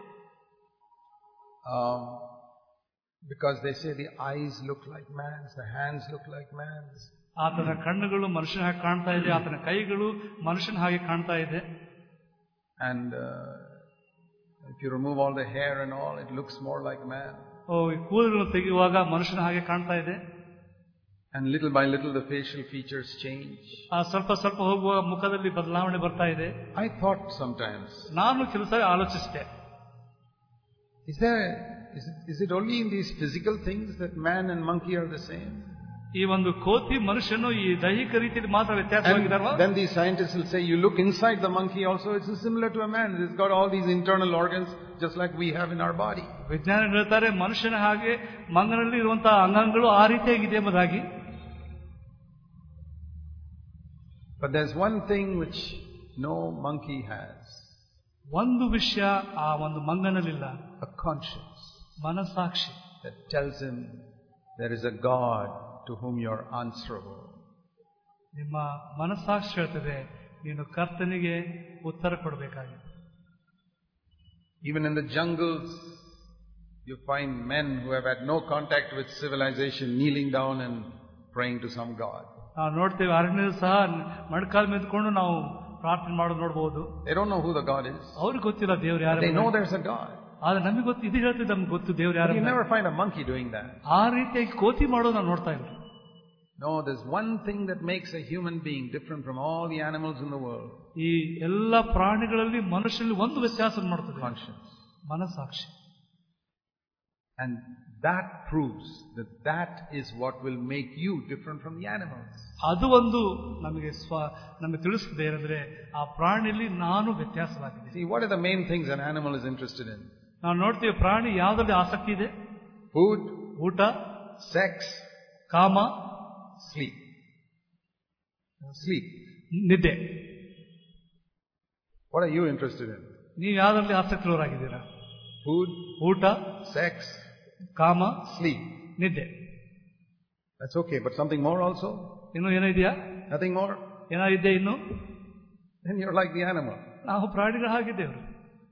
Um, because they say the eyes look like man's, the hands look like man's. ಆತನ ಕಣ್ಣುಗಳು ಮನುಷ್ಯನ ಹಾಗೆ ಕಾಣ್ತಾ ಇದೆ, ಆತನ ಕೈಗಳು ಮನುಷ್ಯನ ಹಾಗೆ ಕಾಣ್ತಾ ಇದೆ. And uh, if you remove all the hair and all, it looks more like man. ಓ ಈ ಕೂದಲನ್ನು ತೆಗೆಯುವಾಗ ಮನುಷ್ಯನ ಹಾಗೆ ಕಾಣ್ತಾ ಇದೆ. And little by little the facial features change. ಆ ಸ್ವಲ್ಪ ಸ್ವಲ್ಪ ಹೋಗುವ ಮುಖದಲ್ಲಿ ಬದಲಾವಣೆ ಬರ್ತಾ ಇದೆ. I thought sometimes, ನಾನು ಕೆಲಸ ಆಲೋಚಿಸಿದೆ, is there is it, is it only in these physical things that man and monkey are the same? ಈ ಒಂದು ಕೋತಿ ಮನುಷ್ಯನು ಈ ದೈಹಿಕ ರೀತಿಯಲ್ಲಿ ಮಾತ್ರ ವ್ಯತ್ಯಾಸವಾಗಿದ್ದಾರಲ್ಲ? Then these scientists will say, you look inside the monkey also, it's similar to a man. It's got all these internal organs just like we have in our body. ವಿಜ್ಞಾನಿಗಳು ಹೇಳ್ತಾರೆ ಮನುಷ್ಯನ ಹಾಗೆ ಮಂಗನಲ್ಲಿ ಇರುವಂತಹ ಅಂಗಾಂಗಗಳು ಆ ರೀತಿಯಾಗಿದೆ ಎಂಬುದಾಗಿ. But there's one thing which no monkey has. ಒಂದು ವಿಷಯ ಆ ಒಂದು ಮಂಗನಲ್ಲಿಲ್ಲ, a conscience, ಮನಸಾಕ್ಷಿ, that tells him there is a God to whom you are answerable. ನಿಮ್ಮ ಮನಸಾಕ್ಷಿ ಹೇಳ್ತದೆ ನೀನು ಕರ್ತನಿಗೆ ಉತ್ತರ ಕೊಡಬೇಕಾಗಿದೆ. Even in the jungles you find men who have had no contact with civilization kneeling down and praying to some God. ನಾವು ನೋಡ್ತೇವೆ ಅರಣ್ಯದಲ್ಲಿ ಸಹ ಮೊಣಕಾಲು ಮೆದ್ಕೊಂಡು ನಾವು ಪ್ರಾರ್ಥನೆ ಮಾಡೋದು ನೋಡಬಹುದು. They don't know who the God is. ಅವ್ರಿಗೆ ಗೊತ್ತಿಲ್ಲ ದೇವ್ರು ಯಾರು. They know there's a God. ಆದ್ರೆ ನಮಗೆ ಗೊತ್ತು, ಇದು ಹೇಳ್ತಿದ್ದು ನಮ್ಗೆ ಗೊತ್ತು ದೇವ್ರು ಯಾರು. You never find a monkey doing that. ಆ ರೀತಿಯಾಗಿ ಕೋತಿ ಮಾಡೋದು ನಾವು ನೋಡ್ತಾ ಇದ್ವಿ. No, there's one thing that makes a human being different from all the animals in the world. ಈ ಎಲ್ಲ ಪ್ರಾಣಿಗಳಲ್ಲಿ ಮನುಷ್ಯನಲ್ಲಿ ಒಂದು ವ್ಯತ್ಯಾಸ ಮಾಡ್ತದೆ, Conscience. ಮನಸ್ಸಾಕ್ಷಿ. And that proves that that is what will make you different from the animals. ಅದು ಒಂದು ನಮಗೆ ಸ್ವ ನಮಗೆ ತಿಳಿಸುತ್ತದೆ ಏನಂದ್ರೆ ಆ ಪ್ರಾಣಿಯಲ್ಲಿ ನಾನು ವ್ಯತ್ಯಾಸವಾಗಿದೆ. See, what are the main things an animal is interested in? ನಾವು ನೋಡ್ತೀವಿ ಪ್ರಾಣಿ ಯಾವುದರಲ್ಲಿ ಆಸಕ್ತಿ ಇದೆ. Food, ಊಟ, sex, ಕಾಮ, sleep. Sleep. ನಿದ್ದೆ. What are you interested in? ನೀವು ಯಾವುದರಲ್ಲಿ ಆಸಕ್ತಿಯವರಾಗಿದ್ದೀರಾ? Food, ಊಟ, sex, ಕಾಮ, sleep. ನಿದ್ದೆ. That's okay, but something more also? ಇನ್ನು ಏನೋ ಇದೆಯಾ? Nothing more? ಏನೋ ಇದೆ ಇನ್ನು? Then you're like the animal. ನಾವು ಪ್ರಾಣಿಗಳು ಹಾಗಿದ್ದೇವೆ.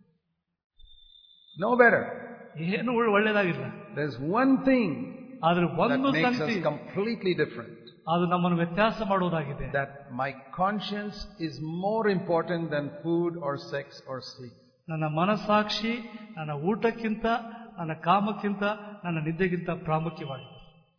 No better. ಏನು ಒಳ್ಳೆಯದಾಗಿಲ್ಲ. There's one thing ಆದ್ರೆ that ಒಂದು makes ಸಂಗತಿ us completely different. ಅದು ನಮ್ಮನ್ನು ವ್ಯತ್ಯಾಸ ಮಾಡುವುದಾಗಿದೆ. That my conscience is more important than food or sex or sleep. ನನ್ನ ಮನಸ್ಸಾಕ್ಷಿ ನನ್ನ ಊಟಕ್ಕಿಂತ, ನನ್ನ ಕಾಮಕ್ಕಿಂತ, ನನ್ನ ನಿದ್ದೆಗಿಂತ ಪ್ರಾಮುಖ್ಯವಾಗಿದೆ.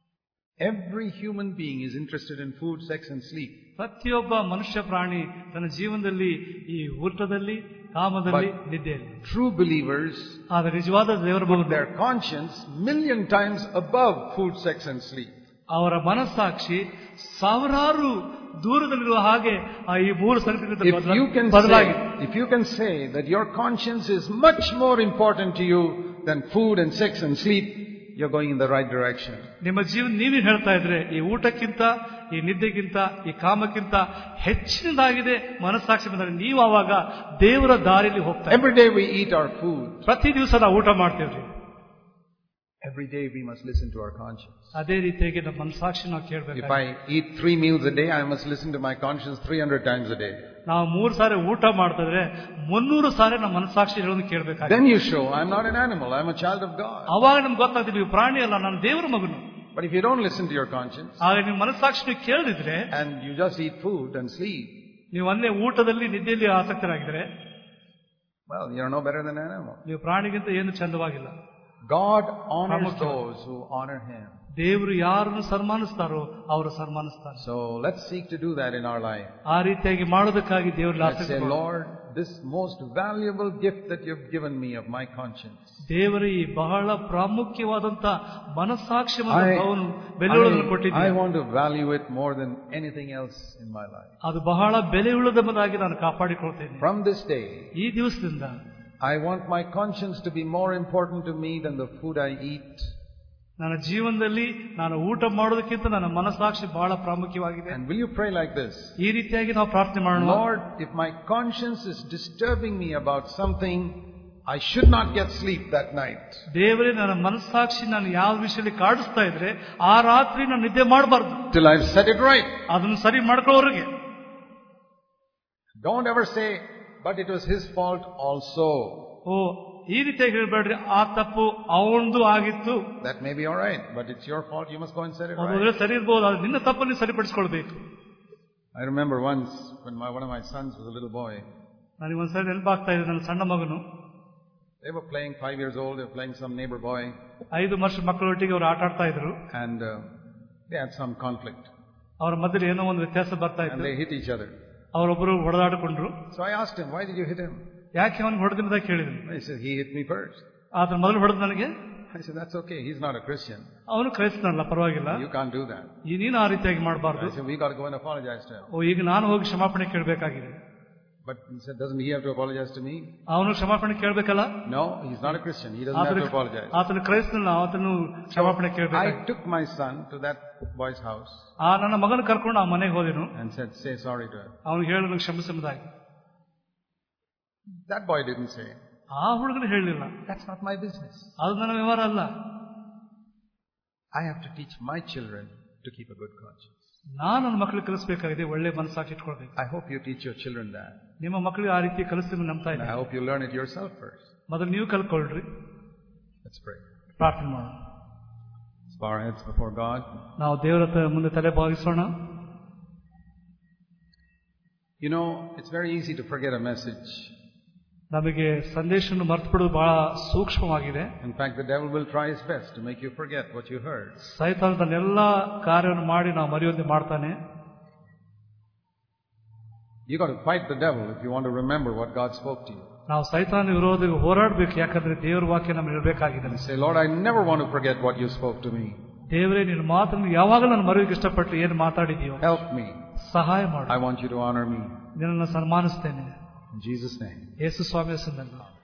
Every human being is interested in food, sex and sleep. ಪ್ರತಿಯೊಬ್ಬ ಮನುಷ್ಯ ಪ್ರಾಣಿ ತನ್ನ ಜೀವನದಲ್ಲಿ ಈ ಊಟದಲ್ಲಿ, ಕಾಮದಲ್ಲಿ, ನಿದ್ದೆಯಲ್ಲಿ. True believers ಆದರೆ ನಿಜವಾದ ದೇವರ put ಮಗನು their conscience million times above food, sex and sleep. ಅವರ ಮನಸ್ಸಾಕ್ಷಿ ಸಾವಿರಾರು ದೂರದಲ್ಲಿರುವ ಹಾಗೆ ಆ ಈ ಮೂರು ಸಂಗತಿಗಳಿಂದ If you can ಬದಲಾಗಿದೆ. say, if you can say that your conscience is much more important to you than food and sex and sleep, you're going in the right direction. ನಿಮ್ಮ ಜೀವನ ನೀವೇ ಹೇಳ್ತಾ ಇದ್ರೆ ಈ ಊಟಕ್ಕಿಂತ, ಈ ನಿದ್ದೆಗಿಂತ, ಈ ಕಾಮಕ್ಕಿಂತ ಹೆಚ್ಚಿನದಾಗಿದೆ ಮನಸ್ಸಾಕ್ಷಿ ಬಂದರೆ ನೀವು ಆವಾಗ ದೇವರ ದಾರಿಯಲ್ಲಿ ಹೋಗ್ತಾ. Every day we eat our food. ಪ್ರತಿ ದಿವಸ ನಾವು ಊಟ ಮಾಡ್ತೇವ್ರಿ. Every day we must listen to our conscience. ಅದೇ ರೀತಿಯಾಗಿ ನಮ್ಮ ಮನಸ್ಸಾಕ್ಷಿ ನಾವು ಕೇಳಬೇಕು. If I eat three meals a day, I must listen to my conscience three hundred times a day. ನಾವು ಮೂರು ಸಾರಿ ಊಟ ಮಾಡ್ತಿದ್ರೆ ಮುನ್ನೂರು ಸಾರಿ ನಮ್ಮ ಮನಸ್ಸಾಕ್ಷಿ ಹೇಳೋದು ಕೇಳಬೇಕಾಗುತ್ತೆ. Then you show I'm not an animal, I'm a child of God. ಅವಾಗ ನಮ್ಗೆ ಗೊತ್ತಾಗ್ತದೆ ನೀವು ಪ್ರಾಣಿ ಅಲ್ಲ, ನಾನು ದೇವರ ಮಗನು. But if you don't listen to your conscience, ಆಗ ನೀವು ಮನಸ್ಸಾಕ್ಷಿ ಕೇಳಿದ್ರೆ and you just eat food and sleep, ನೀವು ಒಂದೇ ಊಟದಲ್ಲಿ ನಿದ್ದೆಯಲ್ಲಿ ಆಸಕ್ತರಾಗಿದ್ರೆ, well, you're no better than an animal. ನೀವು ಪ್ರಾಣಿಗಿಂತ ಏನು ಚಂದವಾಗಿಲ್ಲ. God honors those who honor Him. ದೇವರು ಯಾರನ್ನು ಸನ್ಮಾನಿಸ್ತಾರೋ ಅವರು ಸನ್ಮಾನಿಸ್ತಾರೆ. So let's seek to do that in our life. ಆ ರೀತಿಯಾಗಿ ಮಾಡೋದಕ್ಕಾಗಿ ದೇವರಲ್ಲಿ Let's ಆಸಕ್ತಿ say, ಪಡೋಣ. Lord, this most valuable gift that you've given me of my conscience, ದೇವರೇ ಈ ಬಹಳ ಪ್ರಾಮುಖ್ಯವಾದಂತ ಮನಸ್ಸಾಕ್ಷಿ I, ಬೆಲೆಯುಳ್ಳದನ್ನು I, I ಕೊಟ್ಟಿದ್ದೀರಿ. want to value it more than anything else in my life. ಅದು ಬಹಳ ಬೆಲೆಯುಳ್ಳದೆಂಬುದಾಗಿ ನಾನು ಕಾಪಾಡಿಕೊಳ್ತೇನೆ. From this day, ಈ ದಿವಸದಿಂದ I want my conscience to be more important to me than the food I eat. ನನ್ನ ಜೀವನದಲ್ಲಿ ನಾನು ಊಟ ಮಾಡೋದಕ್ಕಿಂತ ನನ್ನ ಮನಸ್ಸಾಕ್ಷಿ ಬಹಳ ಪ್ರಾಮುಖ್ಯವಾಗಿದೆ. And will you pray like this? ಈ ರೀತಿಯಾಗಿ ನಾವು ಪ್ರಾರ್ಥನೆ ಮಾಡೋಣ. Lord, if my conscience is disturbing me about something, I should not get sleep that night. ದೇವರೇ, ನನ್ನ ಮನಸ್ಸಾಕ್ಷಿ ನಾನು ಯಾವ ವಿಷಯದಲ್ಲಿ ಕಾಡಿಸ್ತಾ ಇದ್ರೆ ಆ ರಾತ್ರಿ ನಾನು ನಿದ್ದೆ ಮಾಡಬಾರ್ದು Till I've set it right. ಅದನ್ನು ಸರಿ ಮಾಡ್ಕೊಳ್ಳೋರಿಗೆ. Don't ever say, but it was his fault also. ಓ, ಈ ರೀತಿಯಾಗಿ ಹೇಳ್ಬೇಡ್ರಿ, ಆ ತಪ್ಪು ಅವನದು ಆಗಿತ್ತು. That may be all right, but it's your fault. You must go and set it ಅದು right. ಸರಿ ಇರ್ಬೋದು, ಅದು ನಿನ್ನ ತಪ್ಪನ್ನು ಸರಿಪಡಿಸ್ಕೊಳ್ಬೇಕು. I remember once when my, one of my sons was a little boy. ನನಗೆ ಒಂದ್ಸರಿ ನೆನಪಾಗ್ತಾ ಇದೆ, ನನ್ನ ಸಣ್ಣ ಮಗನು. They were playing five years old. They were playing some neighbor boy. ಐದು ವರ್ಷ ಮಕ್ಕಳೊಟ್ಟಿಗೆ ಅವರು ಆಟ ಆಡ್ತಾ ಇದ್ರು. And uh, they had some conflict. ಅವರ ಮಧ್ಯೆ ಏನೋ ಒಂದು ವ್ಯತ್ಯಾಸ ಬರ್ತಾ And ಇತ್ತು. they hit each other. ಅವರೊಬ್ಬರು ಹೊಡೆದಾಡಿಕೊಂಡ್ರು. So I asked him, why did you hit him? ಯಾಕೆ ಅವನಿಗೆ ಹೊಡೆದಿದ್ದ ಕೇಳಿದ್ರು. He said, he hit me first. ಆತ ಮೊದಲು ಹೊಡೆದ ನನಗೆ. I said, that's okay. He's not a Christian. ಅವನು ಕ್ರೈಸ್ತನಲ್ಲ, ಪರವಾಗಿಲ್ಲ. You can't do that. ಈ ನೀನು ಆ ರೀತಿಯಾಗಿ ಮಾಡಬಾರ್ದು. I said, we got to go and apologize to him. ಓ, ಈಗ ನಾನು ಹೋಗಿ ಕ್ಷಮಾಪಣೆ ಕೇಳಬೇಕಾಗಿದೆ. But he said, doesn't he have to apologize to me? ಅವನು ಕ್ಷಮಾಪಣೆ ಕೇಳಬೇಕಲ್ಲ. No, he's not a Christian. He doesn't have to apologize. ಆತನು ಕ್ರೈಸ್ತನಲ್ಲ, ಆತನು ಕ್ಷಮಾಪಣೆ ಕೇಳಬೇಕು. I took my son to that boy's house. ಆ ನನ್ನ ಮಗನ ಕರ್ಕೊಂಡು ಆ ಮನೆಗೆ ಹೋದೆನು. And said, say sorry to him. ಅವನಿಗೆ ಹೇಳಲು ಕ್ಷಮಿಸುವುದಾಗಿ. That boy didn't say. ಆ ಹುಡುಗನು ಹೇಳಲಿಲ್ಲ. That's not my business. ಅದು ನನ್ನ ವ್ಯವಹಾರ ಅಲ್ಲ. I have to teach my children to keep a good conscience. ನಾನು ನನ್ನ ಮಕ್ಕಳಿಗೆ ಕಲಿಸಬೇಕಾಗಿದೆ, ಒಳ್ಳೆ ಮನಸ್ಸಾಕ್ಷಿ ಇಟ್ಕೊಳ್ಬೇಕು. I hope you teach your children that. ನಿಮ್ಮ ಮಕ್ಕಳಿಗೆ ಆ ರೀತಿ ಕಲಿಸ್ತೀವಿ ನಂಬ್ತಾ ಇದ್ದೀನಿ. I hope you learn it yourself first. ಮೊದಲು ನೀವು ಕಲ್ತ್ಕೊಳ್ರಿ. Let's pray. ಪ್ರಾರ್ಥನೆ ಮಾಡೋಣ. Let's bow our heads before God. ನಾವು ದೇವರ ಮುಂದೆ ತಲೆ ಬಾಗಿಸೋಣ. You know, it's very easy to forget a message. ನಮಗೆ ಸಂದೇಶವನ್ನು ಮರೆತು ಬಿಡುವುದು ಬಹಳ ಸೂಕ್ಷ್ಮವಾಗಿದೆ. In fact, the devil will try his best to make you forget what you heard. ಸೈತಾನ ತನ್ನೆಲ್ಲ ಕಾರ್ಯವನ್ನು ಮಾಡಿ ನಾವು ಮರೆಯುವಂತೆ ಮಾಡ್ತಾನೆ. You got to fight the devil if you want to remember what God spoke to you. ನಾವು ಸೈತಾನ ವಿರೋಧಿಗೆ ಹೋರಾಡಬೇಕು, ಯಾಕಂದ್ರೆ ದೇವರ ವಾಕ್ಯ ನಮಗೆ ಇರಬೇಕಾಗಿದೆ. Say, Lord, I never want to forget what you spoke to me. ದೇವರೇ, ನಿನ್ನ ಮಾತನ್ನು ಯಾವಾಗಲೂ ನಾನು ಮರೆಯೋಕೆ ಇಷ್ಟಪಟ್ಟು ಏನು ಮಾತಾಡಿದೀಯೋ Help me. ಸಹಾಯ ಮಾಡು. I want you to honor me. ನಿನ್ನನ್ನು ಸನ್ಮಾನಿಸ್ತೇನೆ. In Jesus' name. ಯೇಸು ಸ್ವಾಮಿಯ ಹೆಸರಿನಲ್ಲಿ.